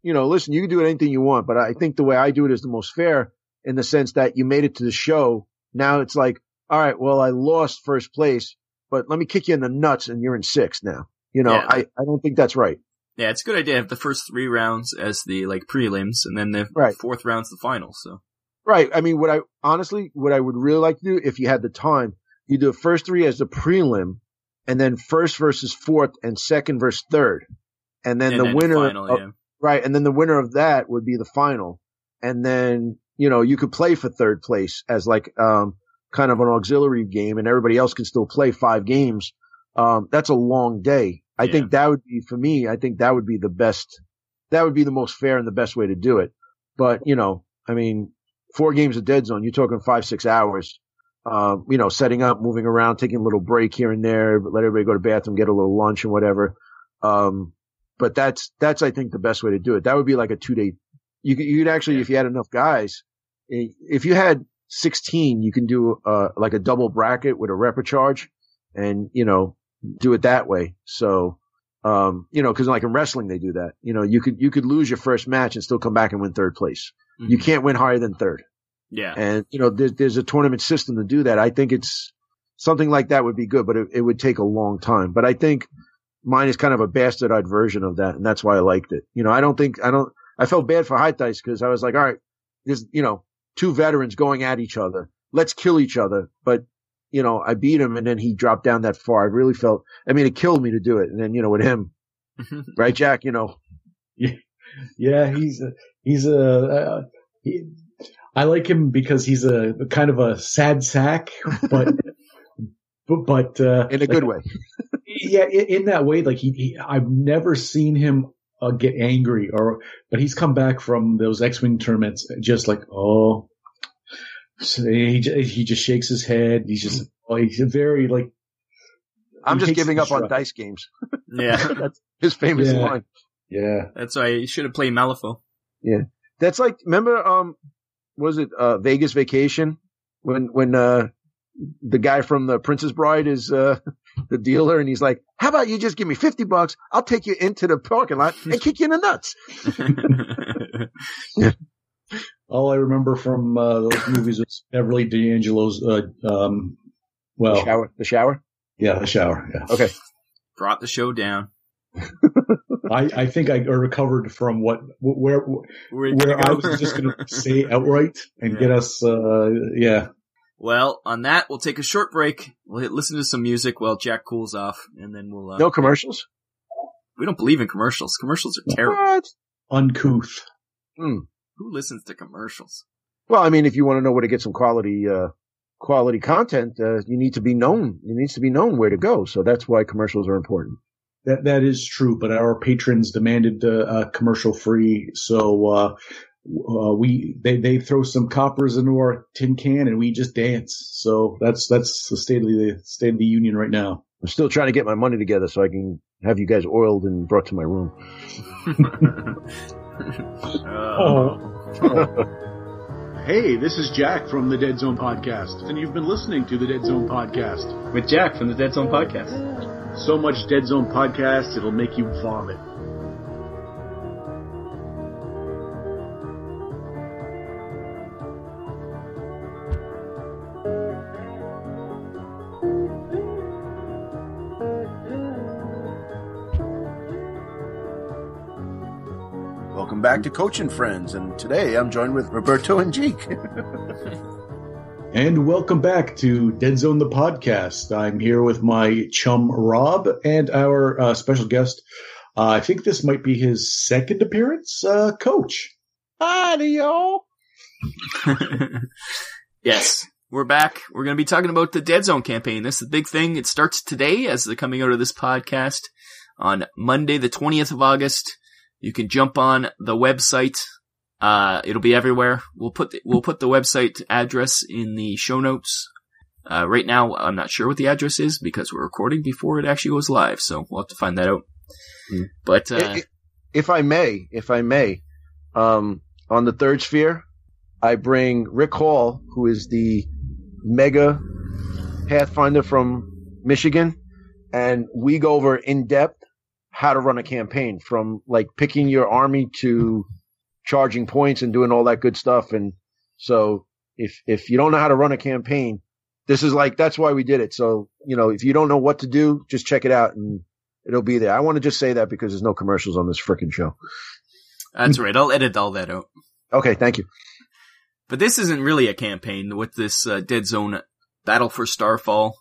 listen, you can do anything you want, but I think the way I do it is the most fair in the sense that you made it to the show. Now it's like, all right, well, I lost first place, but let me kick you in the nuts and you're in sixth now. I don't think that's right. Yeah, it's a good idea to have the first 3 rounds as the prelims, and then the fourth round's the final. So, right. I mean, what I would really like to do, if you had the time, you do the first 3 as the prelim, and then first versus fourth, and second versus third, and then the winner, final, right? And then the winner of that would be the final, and then you could play for third place as kind of an auxiliary game, and everybody else can still play 5 games. That's a long day. I think that would be, for me, I think that would be the best, that would be the most fair and the best way to do it. But, I mean, 4 games of Dead Zone, you're talking 5-6 hours, setting up, moving around, taking a little break here and there, let everybody go to the bathroom, get a little lunch and whatever. But that's, I think, the best way to do it. That would be like a 2-day. You could actually, if you had enough guys, if you had 16, you can do, like a double bracket with a repercharge and, do it that way. So, cause like in wrestling, they do that. You could lose your first match and still come back and win third place. Mm-hmm. You can't win higher than third. Yeah. And, there's a tournament system to do that. I think it's something like that would be good, but it would take a long time. But I think mine is kind of a bastardized version of that. And that's why I liked it. I felt bad for High Dice because I was like, all right, there's, 2 veterans going at each other. Let's kill each other. But, I beat him and then he dropped down that far. I really felt, it killed me to do it. And then, with him, right, Jack, Yeah, I like him because he's a kind of a sad sack, but in a good way. Yeah, in that way, I've never seen him get angry but he's come back from those X-Wing tournaments just so he just shakes his head. He's just, he's very I'm just giving up on dice games. Yeah. That's his famous line. Yeah. That's why you should have played Malifaux. Yeah. That's like, remember, was it, Vegas Vacation? When the guy from The Princess Bride is, the dealer and he's like, how about you just give me $50? I'll take you into the parking lot and kick you in the nuts. Yeah. All I remember from those movies was Beverly D'Angelo's, The shower? Yeah, The Shower. Yeah. Okay. Brought the show down. I think I recovered from where I was just going to say outright and get us, Well, on that, we'll take a short break. We'll listen to some music while Jack cools off, and then we'll... no commercials? We don't believe in commercials. Commercials are terrible. What? Uncouth. Who listens to commercials? Well, if you want to know where to get some quality content, you need to be known. It needs to be known where to go. So that's why commercials are important. That is true, but our patrons demanded commercial free, so they throw some coppers into our tin can and we just dance. So that's the state of the union right now. I'm still trying to get my money together so I can have you guys oiled and brought to my room. Hey, this is Jack from the Dead Zone Podcast, and you've been listening to the Dead Zone Podcast. With Jack from the Dead Zone Podcast. So much Dead Zone Podcast, it'll make you vomit. Welcome back to Coach and Friends, and today I'm joined with Roberto and Jake. And welcome back to Dead Zone the Podcast. I'm here with my chum Rob and our special guest. I think this might be his second appearance, Coach. Howdy, y'all. Yes, we're back. We're going to be talking about the Dead Zone campaign. This is the big thing. It starts today as they're coming out of this podcast on Monday, the 20th of August. You can jump on the website. It'll be everywhere. We'll put the website address in the show notes. Right now, I'm not sure what the address is because we're recording before it actually goes live, so we'll have to find that out. But if I may, on the third sphere, I bring Rick Hall, who is the mega Pathfinder from Michigan, and we go over in depth how to run a campaign, from like picking your army to charging points and doing all that good stuff. And so if you don't know how to run a campaign, this is like, that's why we did it. So, if you don't know what to do, just check it out and it'll be there. I want to just say that because there's no commercials on this frickin' show. That's right. I'll edit all that out. Okay. Thank you. But this isn't really a campaign with this Dead Zone Battle for Starfall.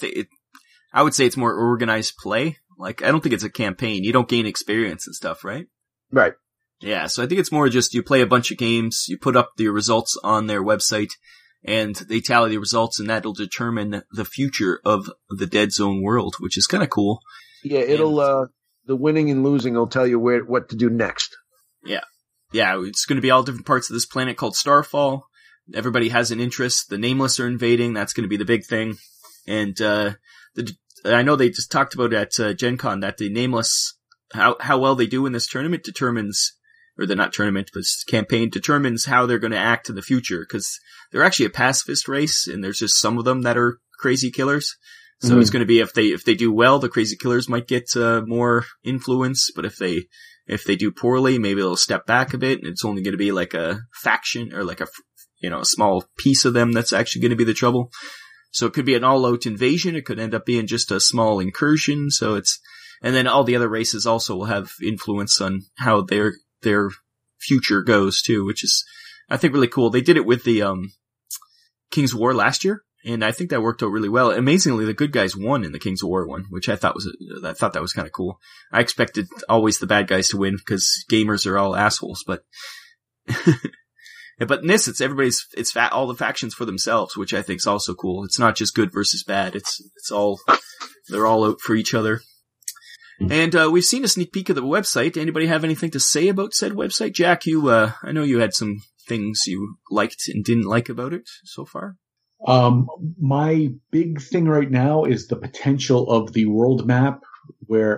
I would say it's more organized play. Like, I don't think it's a campaign. You don't gain experience and stuff, right? Right. Yeah, so I think it's more just you play a bunch of games, you put up the results on their website, and they tally the results, and that'll determine the future of the Dead Zone world, which is kind of cool. Yeah, it'll, the winning and losing will tell you what to do next. Yeah. Yeah, it's going to be all different parts of this planet called Starfall. Everybody has an interest. The Nameless are invading. That's going to be the big thing. And, I know they just talked about at Gen Con that the Nameless, how well they do in this tournament determines, or the not tournament, but campaign determines how they're going to act in the future. Cause they're actually a pacifist race and there's just some of them that are crazy killers. So it's going to be, if they do well, the crazy killers might get, more influence. But if they do poorly, maybe they'll step back a bit and it's only going to be like a faction or like a small piece of them that's actually going to be the trouble. So it could be an all-out invasion. It could end up being just a small incursion. So and then all the other races also will have influence on how their future goes too, which is, I think, really cool. They did it with the, King's War last year, and I think that worked out really well. Amazingly, the good guys won in the King's War one, which I thought that was kind of cool. I expected always the bad guys to win because gamers are all assholes, but but in this, it's all the factions for themselves, which I think is also cool. It's not just good versus bad. They're all out for each other. And, we've seen a sneak peek of the website. Anybody have anything to say about said website? Jack, I know you had some things you liked and didn't like about it so far. My big thing right now is the potential of the world map, where,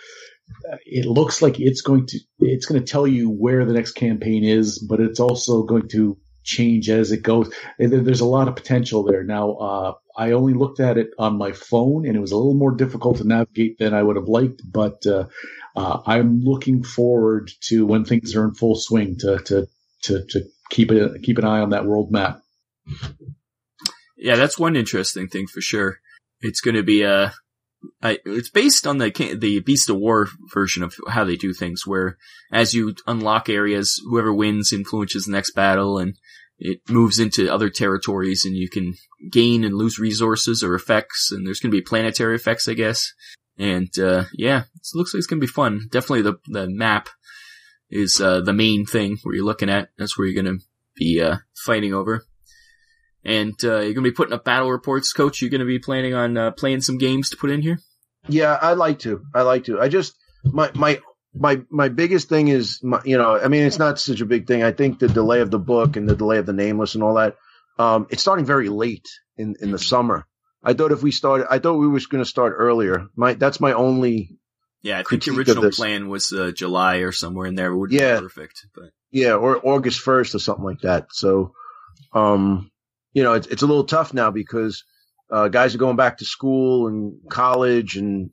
it looks like it's going to tell you where the next campaign is, but it's also going to change as it goes. There's a lot of potential there. Now, I only looked at it on my phone and it was a little more difficult to navigate than I would have liked, but, I'm looking forward to when things are in full swing to keep an eye on that world map. Yeah, that's one interesting thing for sure. It's going to be, it's based on the Beast of War version of how they do things, where as you unlock areas, whoever wins influences the next battle, and it moves into other territories, and you can gain and lose resources or effects, and there's going to be planetary effects, I guess. And yeah, it looks like it's going to be fun. Definitely the map is the main thing where you're looking at. That's where you're going to be fighting over. And you're going to be putting up battle reports, Coach. You're going to be planning on playing some games to put in here? Yeah, I'd like to. I just my biggest thing is, it's not such a big thing. I think the delay of the book and the delay of the Nameless and all that, it's starting very late in the summer. I thought we were going to start earlier. That's my only. Yeah, I think the original plan was July or somewhere in there. It would be perfect. But. Yeah, or August 1st or something like that. So, it's a little tough now because guys are going back to school and college and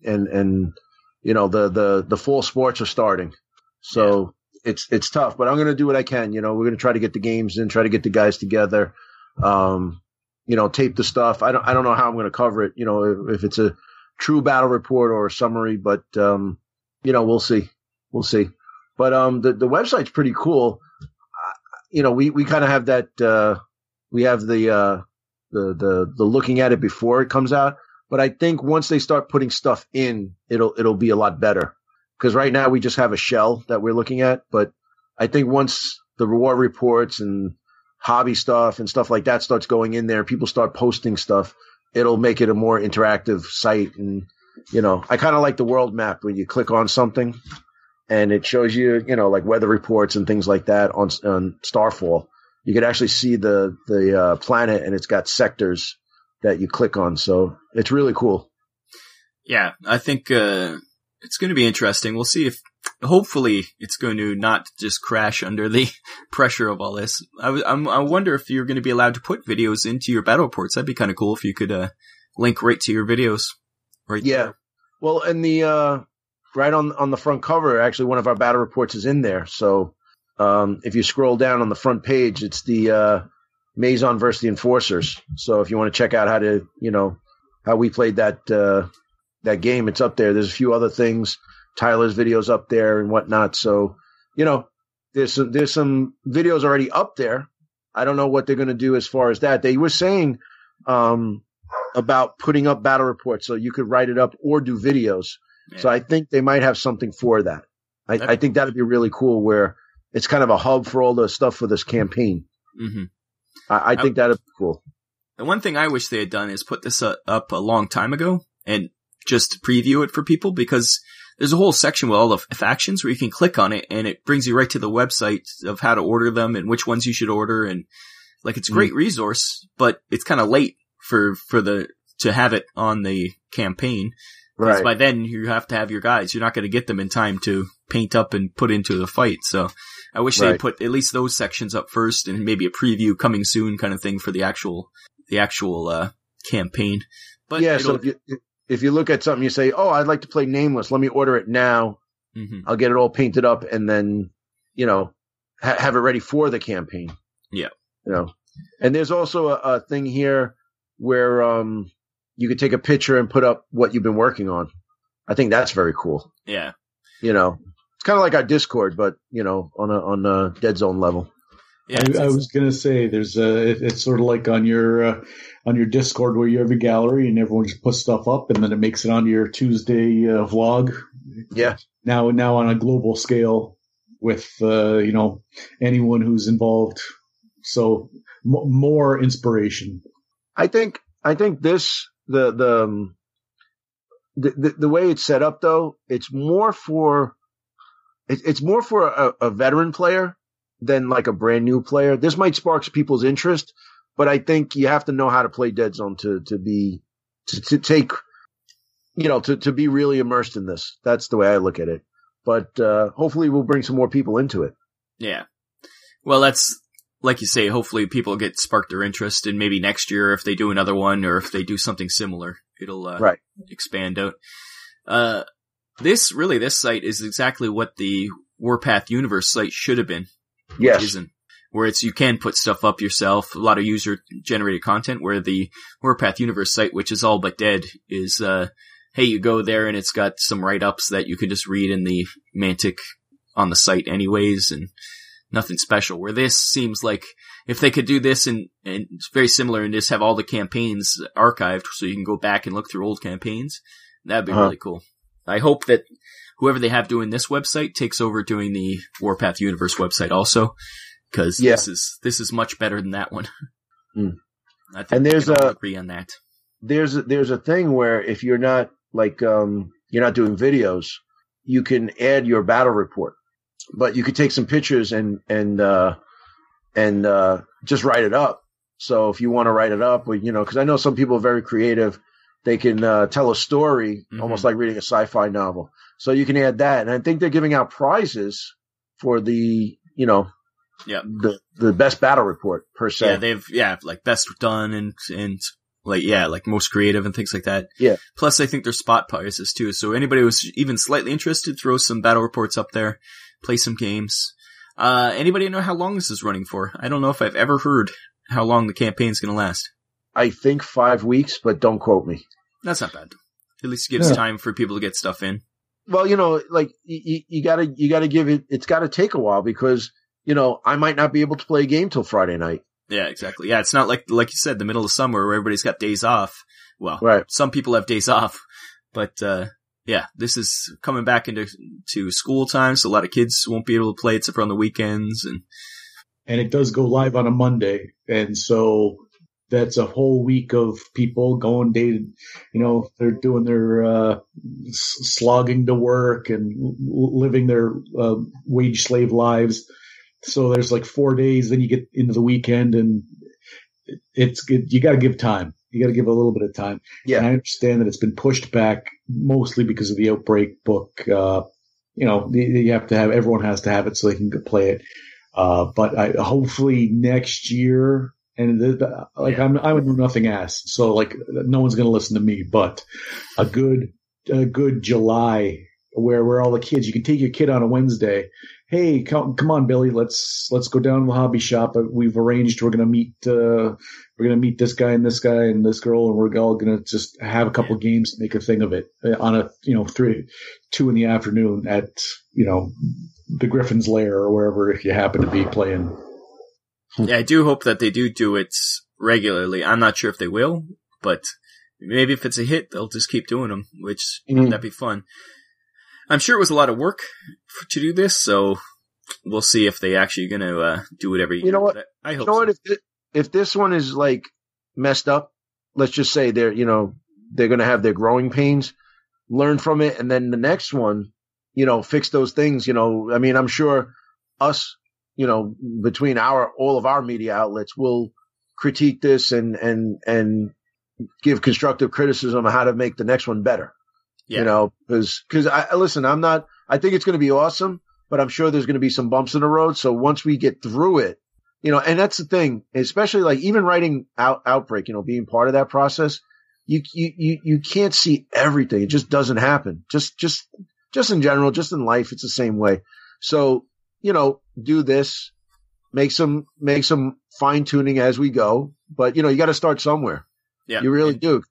the fall sports are starting. So it's tough, but I'm going to do what I can. We're going to try to get the games in, try to get the guys together, tape the stuff. I don't know how I'm going to cover it, if it's a true battle report or a summary, but, we'll see. We'll see. But, the website's pretty cool. We kind of have that, we have the looking at it before it comes out, but I think once they start putting stuff in, it'll be a lot better. Because right now we just have a shell that we're looking at, but I think once the reward reports and hobby stuff and stuff like that starts going in there, people start posting stuff, it'll make it a more interactive site. And I kind of like the world map where you click on something and it shows you, like weather reports and things like that on Starfall. You could actually see the planet, and it's got sectors that you click on. So it's really cool. Yeah, I think it's going to be interesting. We'll see if hopefully it's going to not just crash under the pressure of all this. I wonder if you're going to be allowed to put videos into your battle reports. That'd be kind of cool if you could link right to your videos. Right. Yeah. There. Well, and the right on the front cover, actually one of our battle reports is in there. So if you scroll down on the front page, it's the Maison versus the Enforcers. So if you want to check out how we played that game, it's up there. There's a few other things. Tyler's videos up there and whatnot. So, there's some videos already up there. I don't know what they're going to do as far as that. They were saying about putting up battle reports so you could write it up or do videos. Yeah. So I think they might have something for that. I think that would be really cool, where it's kind of a hub for all the stuff for this campaign. Mm-hmm. I think that would be cool. The one thing I wish they had done is put this up a long time ago and just preview it for people, because there's a whole section with all the factions where you can click on it and it brings you right to the website of how to order them and which ones you should order. And it's a great resource, but it's kind of late to have it on the campaign. Because by then you have to have your guys. You're not going to get them in time to paint up and put into the fight. So I wish they put at least those sections up first, and maybe a preview coming soon kind of thing for the actual campaign. But yeah, so if you look at something, you say, "Oh, I'd like to play Nameless. Let me order it now. Mm-hmm. I'll get it all painted up, and then have it ready for the campaign." Yeah, And there's also a thing here where you could take a picture and put up what you've been working on. I think that's very cool. Yeah, it's kind of like our Discord, but on a Dead Zone level. Yeah, I was gonna say it's sort of like on your Discord where you have a gallery and everyone just puts stuff up and then it makes it onto your Tuesday vlog. Yeah. Now on a global scale with anyone who's involved. So more inspiration. I think this the way it's set up though, it's more for a veteran player than like a brand new player. This might spark people's interest, but I think you have to know how to play Dead Zone to be really immersed in this. That's the way I look at it. But hopefully we'll bring some more people into it. Yeah. Well, that's like you say, hopefully people get sparked their interest, and maybe next year if they do another one or if they do something similar, it'll expand out. This site is exactly what the Warpath Universe site should have been. Yes. Isn't. Where you can put stuff up yourself, a lot of user-generated content, where the Warpath Universe site, which is all but dead, is, hey, you go there and it's got some write-ups that you can just read in the Mantic on the site anyways, and nothing special. Where this seems like if they could do this and it's very similar and just have all the campaigns archived so you can go back and look through old campaigns, that'd be really cool. I hope that whoever they have doing this website takes over doing the Warpath Universe website also, because this is much better than that one. Mm. I think we can all agree on that. There's a thing where if you're not you're not doing videos, you can add your battle report, but you could take some pictures and just write it up. So if you want to write it up, because I know some people are very creative. They can tell a story, almost like reading a sci-fi novel. So you can add that. And I think they're giving out prizes for the best battle report per se. Yeah, like best done and like most creative and things like that. Yeah. Plus I think there's spot prizes too. So anybody who's even slightly interested, throw some battle reports up there, play some games. Anybody know how long this is running for? I don't know if I've ever heard how long the campaign's going to last. I think 5 weeks, but don't quote me. That's not bad. At least it gives time for people to get stuff in. Well, you gotta give it, it's gotta take a while because, I might not be able to play a game till Friday night. Yeah, exactly. Yeah, it's not like you said, the middle of summer where everybody's got days off. Well, some people have days off, but, this is coming back into school time, so a lot of kids won't be able to play except for on the weekends. And it does go live on a Monday, and so that's a whole week of people going they're doing their slogging to work and living their wage slave lives. So there's 4 days, then you get into the weekend, and it's good. You got to give time. You got to give a little bit of time. Yeah. And I understand that it's been pushed back mostly because of the Outbreak book. You have to have, everyone has to have it so they can play it. But hopefully next year, and I would do nothing asked. So no one's going to listen to me, but a good July where all the kids, you can take your kid on a Wednesday. Hey, come on, Billy, let's go down to the hobby shop. We've arranged we're gonna meet this guy and this girl, and we're all gonna just have a couple of games, make a thing of it on a 2 in the afternoon at the Griffin's Lair or wherever if you happen to be playing. Yeah, I do hope that they do it regularly. I'm not sure if they will, but maybe if it's a hit, they'll just keep doing them, which that'd be fun. I'm sure it was a lot of work to do this, so we'll see if they actually going to do it every year. You know what? I hope. What? If this one is like messed up, let's just say they're going to have their growing pains, learn from it, and then the next one, fix those things. I mean, I'm sure us, between all of our media outlets will critique this and give constructive criticism on how to make the next one better. Yeah. Because I think it's going to be awesome, but I'm sure there's going to be some bumps in the road. So once we get through it, and that's the thing, especially like even writing Outbreak, being part of that process, you can't see everything. It just doesn't happen. Just in general, just in life, it's the same way. So, do this, make some fine tuning as we go, but you got to start somewhere. Yeah. You really do.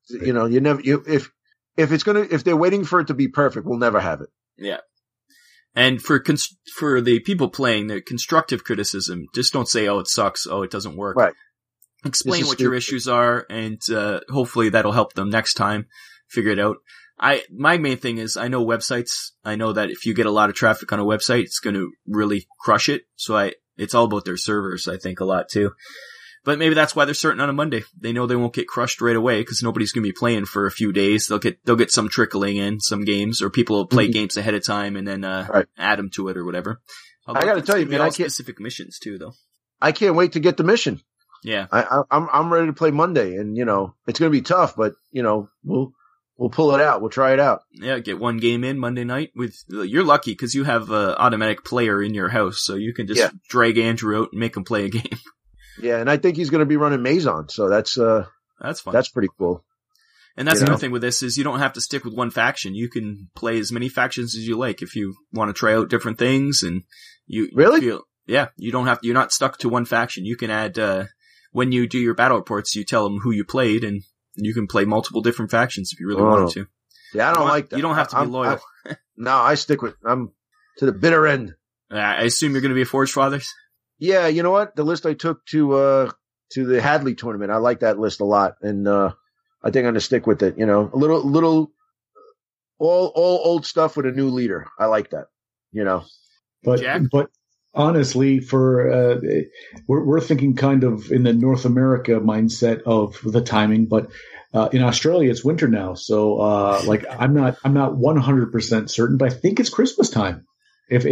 If they're waiting for it to be perfect, we'll never have it. Yeah. And for the people playing, the constructive criticism, just don't say, oh, it sucks. Oh, it doesn't work. Right. Explain what your issues are, and hopefully that'll help them next time figure it out. My main thing is I know websites. I know that if you get a lot of traffic on a website, it's going to really crush it. So it's all about their servers, I think, a lot too. But maybe that's why they're starting on a Monday. They know they won't get crushed right away because nobody's going to be playing for a few days. They'll get some trickling in, some games, or people will play games ahead of time and then add them to it or whatever. I got to tell you, man, specific missions too, though. I can't wait to get the mission. Yeah, I'm ready to play Monday, and it's going to be tough, but we'll pull it out. We'll try it out. Yeah, get one game in Monday night. You're lucky because you have an automatic player in your house, so you can just drag Andrew out and make him play a game. Yeah, and I think he's going to be running Maison, so that's fun. That's pretty cool. And that's another thing with this is you don't have to stick with one faction. You can play as many factions as you like if you want to try out different things. And you don't have. You're not stuck to one faction. You can add when you do your battle reports, you tell them who you played, and you can play multiple different factions if you really wanted to. Yeah, I don't like that. You don't have to be loyal. No, I stick with. I'm to the bitter end. I assume you're going to be a Forge Fathers. Yeah, you know what? The list I took to the Hadley tournament, I like that list a lot, and I think I'm gonna stick with it. A little, all old stuff with a new leader. I like that. But honestly, we're thinking kind of in the North America mindset of the timing, but in Australia it's winter now, so I'm not 100% certain, but I think it's Christmas time. If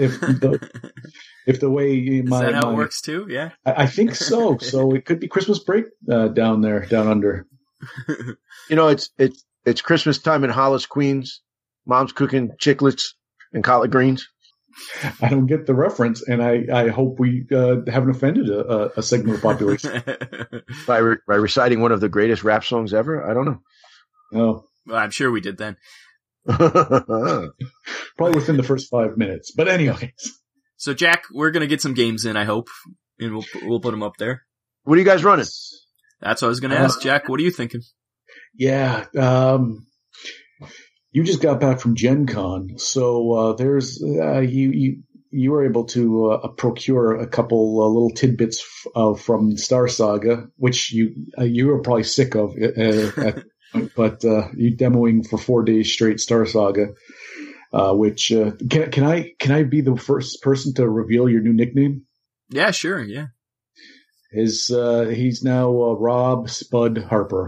the way is that how it works too? Yeah, I think so. So it could be Christmas break down under. It's Christmas time in Hollis, Queens. Mom's cooking chiclets and collard greens. I don't get the reference, and I hope we haven't offended a segment of the population by reciting one of the greatest rap songs ever. I don't know. No, well, I'm sure we did then. Probably within the first 5 minutes, but anyways. So Jack, we're gonna get some games in, I hope, and we'll put them up there. What are you guys running? That's what I was gonna ask, Jack. What are you thinking? Yeah, you just got back from Gen Con, so there's you were able to procure a couple little tidbits from Star Saga, which you were probably sick of. But you demoing for 4 days straight Star Saga, which can I be the first person to reveal your new nickname? Yeah, sure, yeah. He's now Rob Spud Harper.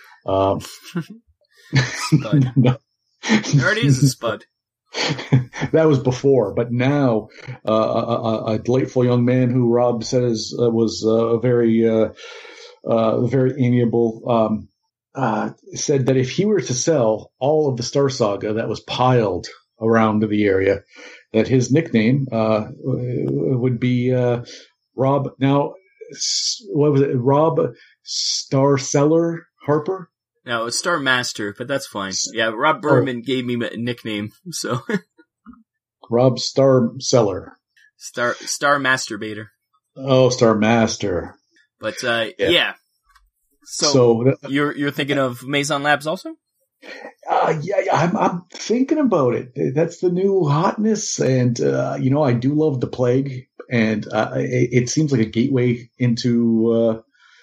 Spud. No. There already is a Spud. That was before, but now a delightful young man who Rob says was a very amiable. Said that if he were to sell all of the Star Saga that was piled around the area, that his nickname would be Rob. Now, what was it? Rob Star Seller Harper? No, it's Star Master, but that's fine. Yeah, Rob Berman gave me a nickname, so. Rob Star Seller. Star Masturbator. Oh, Star Master. But, yeah. So you're thinking of Maison Labs also? I'm thinking about it. That's the new hotness, and I do love the Plague, and it seems like a gateway into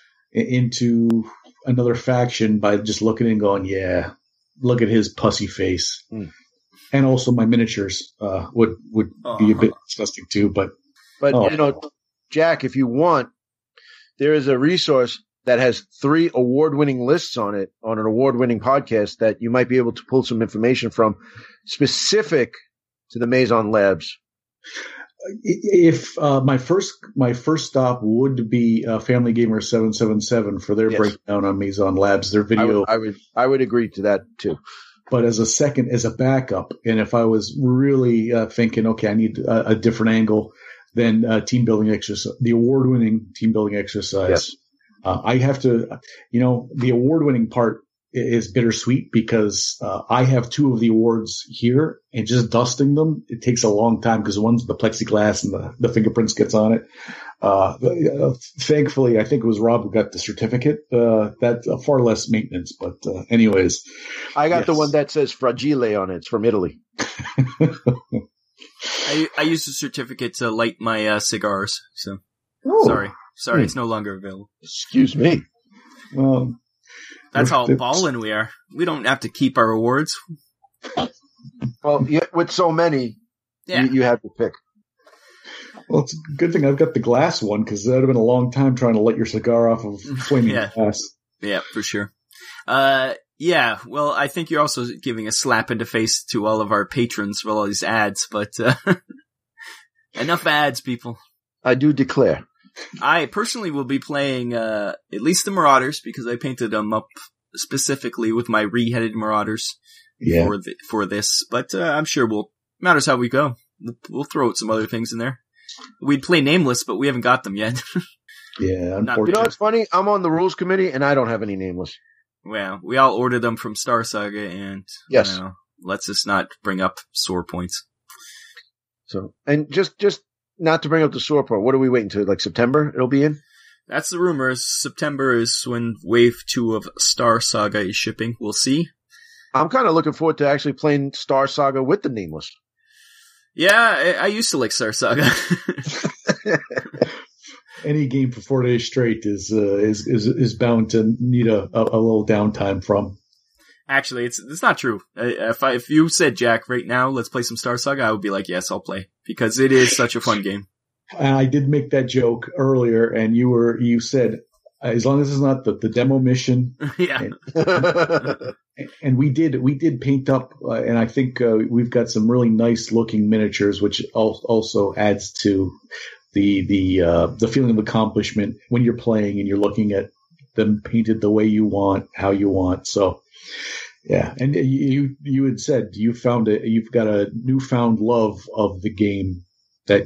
another faction by just looking and going, yeah, look at his pussy face, and also my miniatures would be a bit disgusting too. But Jack, if you want, there is a resource that has 3 award-winning lists on it, on an award-winning podcast that you might be able to pull some information from specific to the Maison Labs. If my first stop would be Family Gamer 777 for their breakdown on Maison Labs, their video. I would agree to that too. But as a backup, and if I was really thinking, okay, I need a different angle, then team building exercise, the award-winning team building exercise. Yes. I have to, the award-winning part is bittersweet because I have 2 of the awards here, and just dusting them, it takes a long time because one's the plexiglass and the fingerprints gets on it. Thankfully, I think it was Rob who got the certificate. That's far less maintenance, but anyways. I got the one that says Fragile on it. It's from Italy. I used the certificate to light my cigars, so sorry, it's no longer available. Excuse me. Well, that's how ballin' we are. We don't have to keep our awards. Well, with so many, you have to pick. Well, it's a good thing I've got the glass one because that would have been a long time trying to light your cigar off of flaming glass. Yeah, for sure. Well, I think you're also giving a slap in the face to all of our patrons for all these ads, but enough ads, people. I do declare. I personally will be playing at least the Marauders because I painted them up specifically with my re-headed Marauders for this. But I'm sure matters how we go. We'll throw out some other things in there. We'd play Nameless, but we haven't got them yet. Yeah, unfortunately. What's funny? I'm on the rules committee, and I don't have any Nameless. Well, we all ordered them from Star Saga, and let's just not bring up sore points. So, and just not to bring up the sore point, what are we waiting to? Like September it'll be in? That's the rumors. September is when Wave 2 of Star Saga is shipping. We'll see. I'm kind of looking forward to actually playing Star Saga with the Nameless. Yeah, I used to like Star Saga. Any game for 4 days straight is bound to need a little downtime from. Actually, it's not true. If you said, Jack, right now, let's play some Star Saga, I would be like, yes, I'll play. Because it is such a fun game. And I did make that joke earlier, and you said, as long as it's not the demo mission. Yeah. And we did paint up, and I think we've got some really nice looking miniatures, which also adds to the feeling of accomplishment when you're playing and you're looking at them painted the way you want, how you want. So, yeah. And you had said you've got a newfound love of the game that,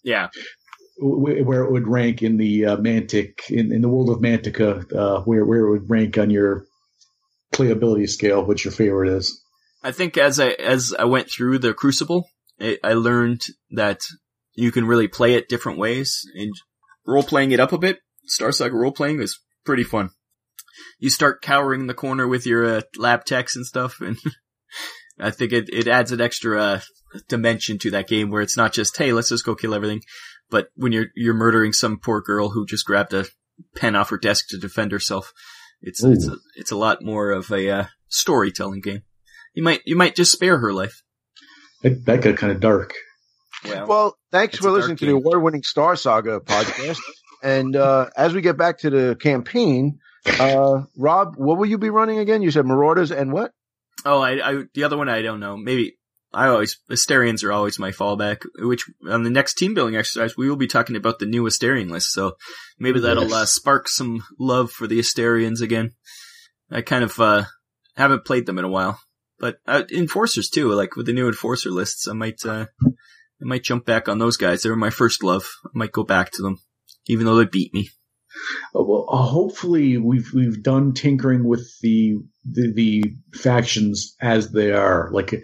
where it would rank in the Mantic, in the world of Mantica, where it would rank on your playability scale, what your favorite is. I think as I went through the Crucible, I learned that you can really play it different ways, and role-playing it up a bit, Star Saga role-playing is pretty fun. You start cowering in the corner with your lab techs and stuff, and I think it adds an extra dimension to that game where it's not just, hey, let's just go kill everything, but when you're murdering some poor girl who just grabbed a pen off her desk to defend herself, it's a lot more of a storytelling game. You might just spare her life. That got kind of dark. Well, thanks for listening to the award-winning Star Saga podcast. And as we get back to the campaign, Rob, what will you be running again? You said Marauders and what? Oh, the other one I don't know. Maybe Asterians are always my fallback. Which on the next team building exercise, we will be talking about the new Asterian list. So maybe that'll spark some love for the Asterians again. I kind of haven't played them in a while, but Enforcers too. Like with the new Enforcer lists, I might jump back on those guys. They were my first love. I might go back to them, even though they beat me. Well, hopefully we've done tinkering with the factions as they are. Like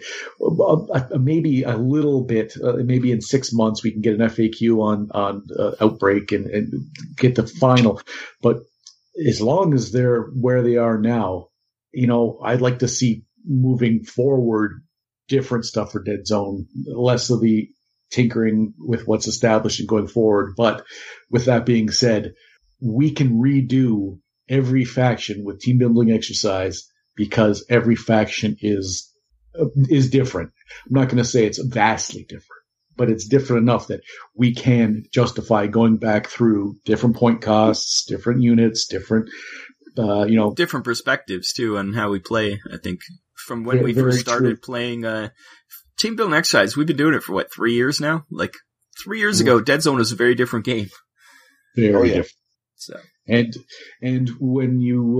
maybe a little bit. Maybe in 6 months we can get an FAQ on Outbreak and get the final. But as long as they're where they are now, I'd like to see moving forward different stuff for Dead Zone, less of the tinkering with what's established and going forward. But with that being said, we can redo every faction with team building exercise because every faction is different. I'm not going to say it's vastly different, but it's different enough that we can justify going back through different point costs, different units, different, different perspectives too on how we play. I think from when we first started playing, team building exercise, we've been doing it for 3 years now? Like 3 years ago, Dead Zone was a very different game. Very different. So. And when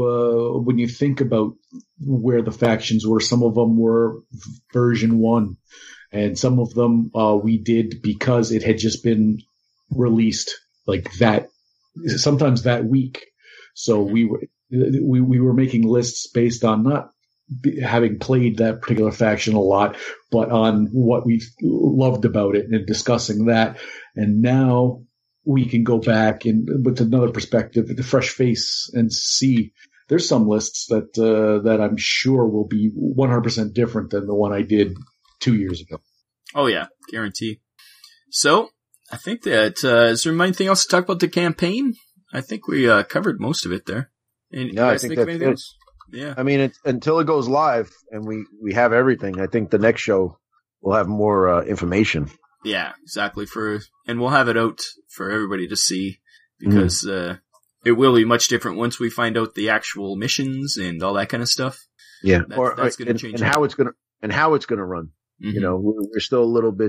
you think about where the factions were, some of them were version 1, and some of them we did because it had just been released like that, sometimes that week. So we were making lists based on not having played that particular faction a lot, but on what we loved about it and discussing that. And now we can go back and with another perspective, with a fresh face, and see there's some lists that I'm sure will be 100% different than the one I did 2 years ago. Oh yeah, guarantee. So I think that is there anything else to talk about the campaign? I think we covered most of it there. Yeah, I think that's it. Yeah. I mean, until it goes live and we have everything, I think the next show will have more information. Yeah, exactly. And we'll have it out for everybody to see because it will be much different once we find out the actual missions and all that kind of stuff. Yeah, that's going to change. And how it's going to run. Mm-hmm. We're still a little bit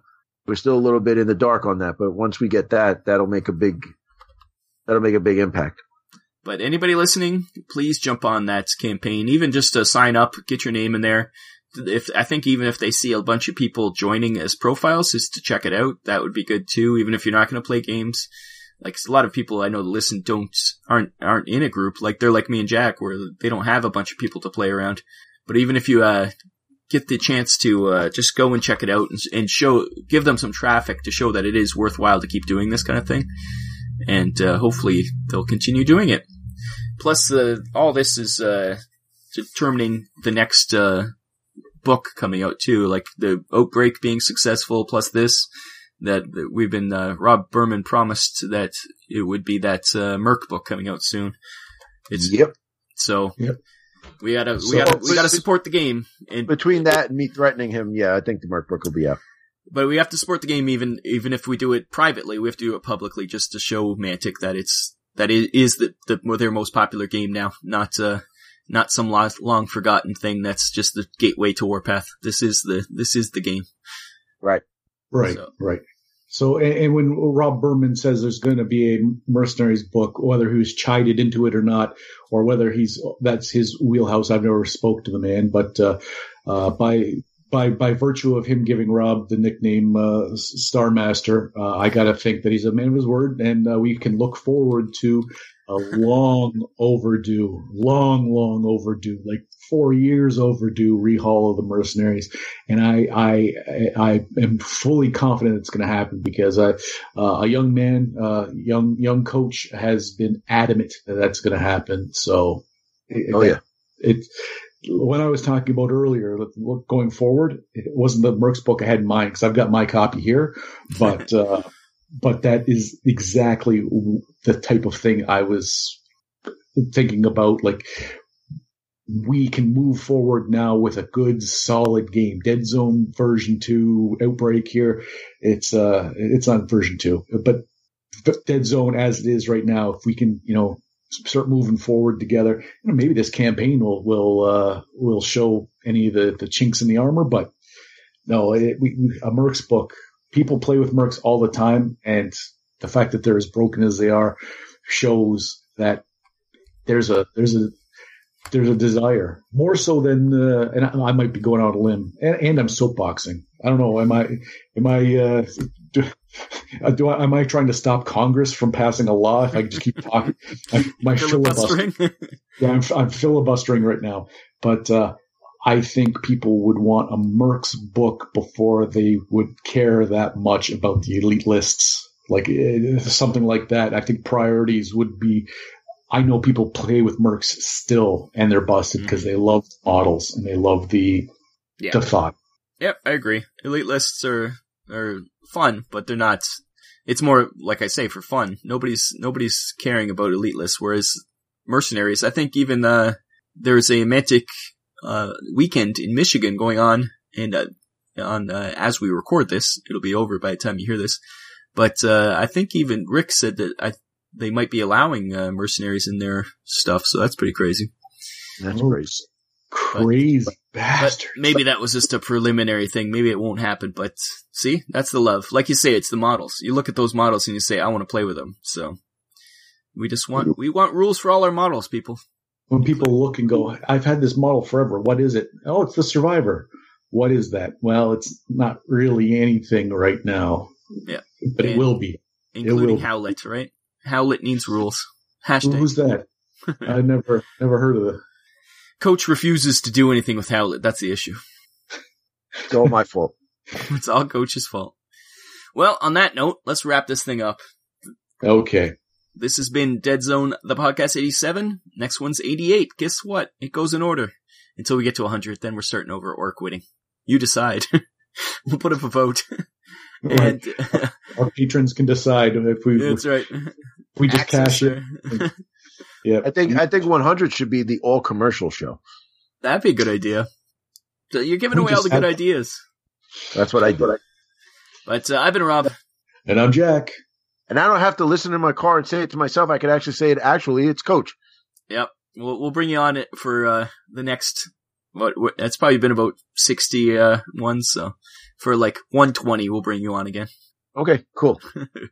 in the dark on that, but once we get that, that'll make a big impact. But anybody listening, please jump on that campaign, even just to sign up, get your name in there. I think even if they see a bunch of people joining as profiles just to check it out, that would be good too, even if you're not going to play games. Like a lot of people I know that listen aren't in a group, like they're like me and Jack, where they don't have a bunch of people to play around. But even if you get the chance to just go and check it out and give them some traffic to show that it is worthwhile to keep doing this kind of thing, and hopefully they'll continue doing it. Plus, all this is determining the next book coming out too, like the Outbreak being successful, plus this, that we've been, Rob Berman promised that it would be that Merc book coming out soon. Yep. So, we gotta support the game. And between that and me threatening him, I think the Merc book will be out. But we have to support the game even if we do it privately, we have to do it publicly just to show Mantic that it is their most popular game now, not some long forgotten thing that's just the gateway to Warpath. This is the game. Right. Right. So, and when Rob Berman says there's going to be a Mercenaries book, whether he's chided into it or not, or whether that's his wheelhouse, I've never spoke to the man, but, by virtue of him giving Rob the nickname Star Master, I got to think that he's a man of his word, and we can look forward to a long overdue, like 4 years overdue rehaul of the Mercenaries, and I am fully confident it's going to happen because a young man, young coach has been adamant that that's going to happen. So, when I was talking about earlier, going forward, it wasn't the Mercs book I had in mind because I've got my copy here, but that is exactly the type of thing I was thinking about. Like, we can move forward now with a good, solid game. Dead Zone version 2, Outbreak here. It's not version 2, but Dead Zone as it is right now, if we can, start moving forward together. Maybe this campaign will show any of the chinks in the armor, but no, a Mercs book. People play with Mercs all the time, and the fact that they're as broken as they are shows that there's a desire more so than, and I might be going out on a limb, and I'm soapboxing. I don't know. Am I trying to stop Congress from passing a law if I just keep talking? My filibustering. Yeah, I'm filibustering right now. But I think people would want a Merck's book before they would care that much about the elite lists. Like something like that. I think priorities would be. I know people play with Mercs still, and they're busted because they love models and they love the thought. Yep, I agree. Elite lists are fun, but they're not. It's more, like I say, for fun. Nobody's caring about elite lists, whereas mercenaries, I think even there's a Mantic weekend in Michigan going on, and as we record this, it'll be over by the time you hear this. But I think even Rick said that they might be allowing mercenaries in their stuff, so that's pretty crazy. That's crazy. Crazy bastard. Maybe that was just a preliminary thing. Maybe it won't happen, but see, that's the love. Like you say, it's the models. You look at those models and you say, I want to play with them. So we want rules for all our models, people. When people look and go, I've had this model forever. What is it? Oh, it's the Survivor. What is that? Well, it's not really anything right now. Yeah. But it will be. Including Howlet, right? Howlet needs rules. Hashtag. Who's that? I never heard of it. Coach refuses to do anything with Howlet. That's the issue. It's all my fault. It's all Coach's fault. Well, on that note, let's wrap this thing up. Okay. This has been Dead Zone, the podcast 87. Next one's 88. Guess what? It goes in order until we get to 100. Then we're starting over or quitting. You decide. We'll put up a vote. Right. And our patrons can decide if we. That's right. We just cash it. Yeah, I think 100 should be the all commercial show. That'd be a good idea. So you're giving away all the good ideas. That's what I do. But I've been Rob, and I'm Jack, and I don't have to listen in my car and say it to myself. I could actually say it. Actually, it's Coach. Yep, we'll bring you on it for the next. What? That's probably been about 60 ones. So for like 120, we'll bring you on again. Okay, cool.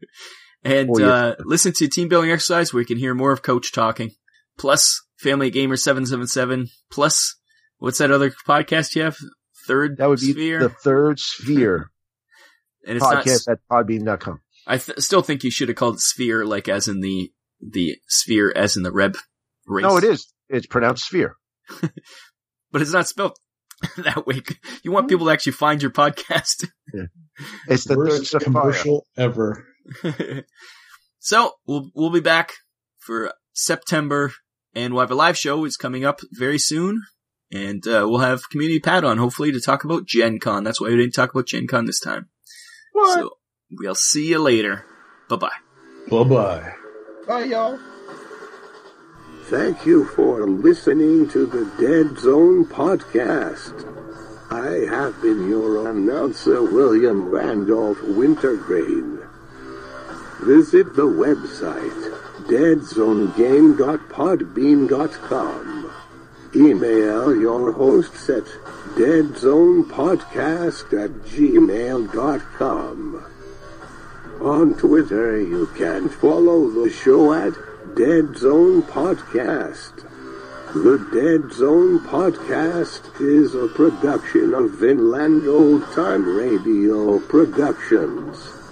And listen to Team Building Exercise where you can hear more of Coach talking. Plus Family Gamer 777. Plus, what's that other podcast you have? Third That would be Sphere? the Third Sphere. And it's podcast at podbean.com. I still think you should have called it Sphere, like as in the sphere, as in the Reb race. No, it is. It's pronounced Sphere. But it's not spelled that way. You want people to actually find your podcast. Yeah. It's the worst Third commercial ever. So we'll be back for September, and we'll have a live show. It's coming up very soon, and we'll have Community Pat on hopefully to talk about Gen Con. That's why we didn't talk about Gen Con this time. What? So we'll see you later. Bye-bye. Bye-bye. Bye, y'all. Thank you for listening to the Dead Zone podcast. I have been your announcer, William Randolph Wintergreen. Visit the website, deadzonegame.podbean.com. Email your hosts at deadzonepodcast@gmail.com. On Twitter, you can follow the show at Dead Zone Podcast. The Dead Zone Podcast is a production of Vinland Old Time Radio Productions.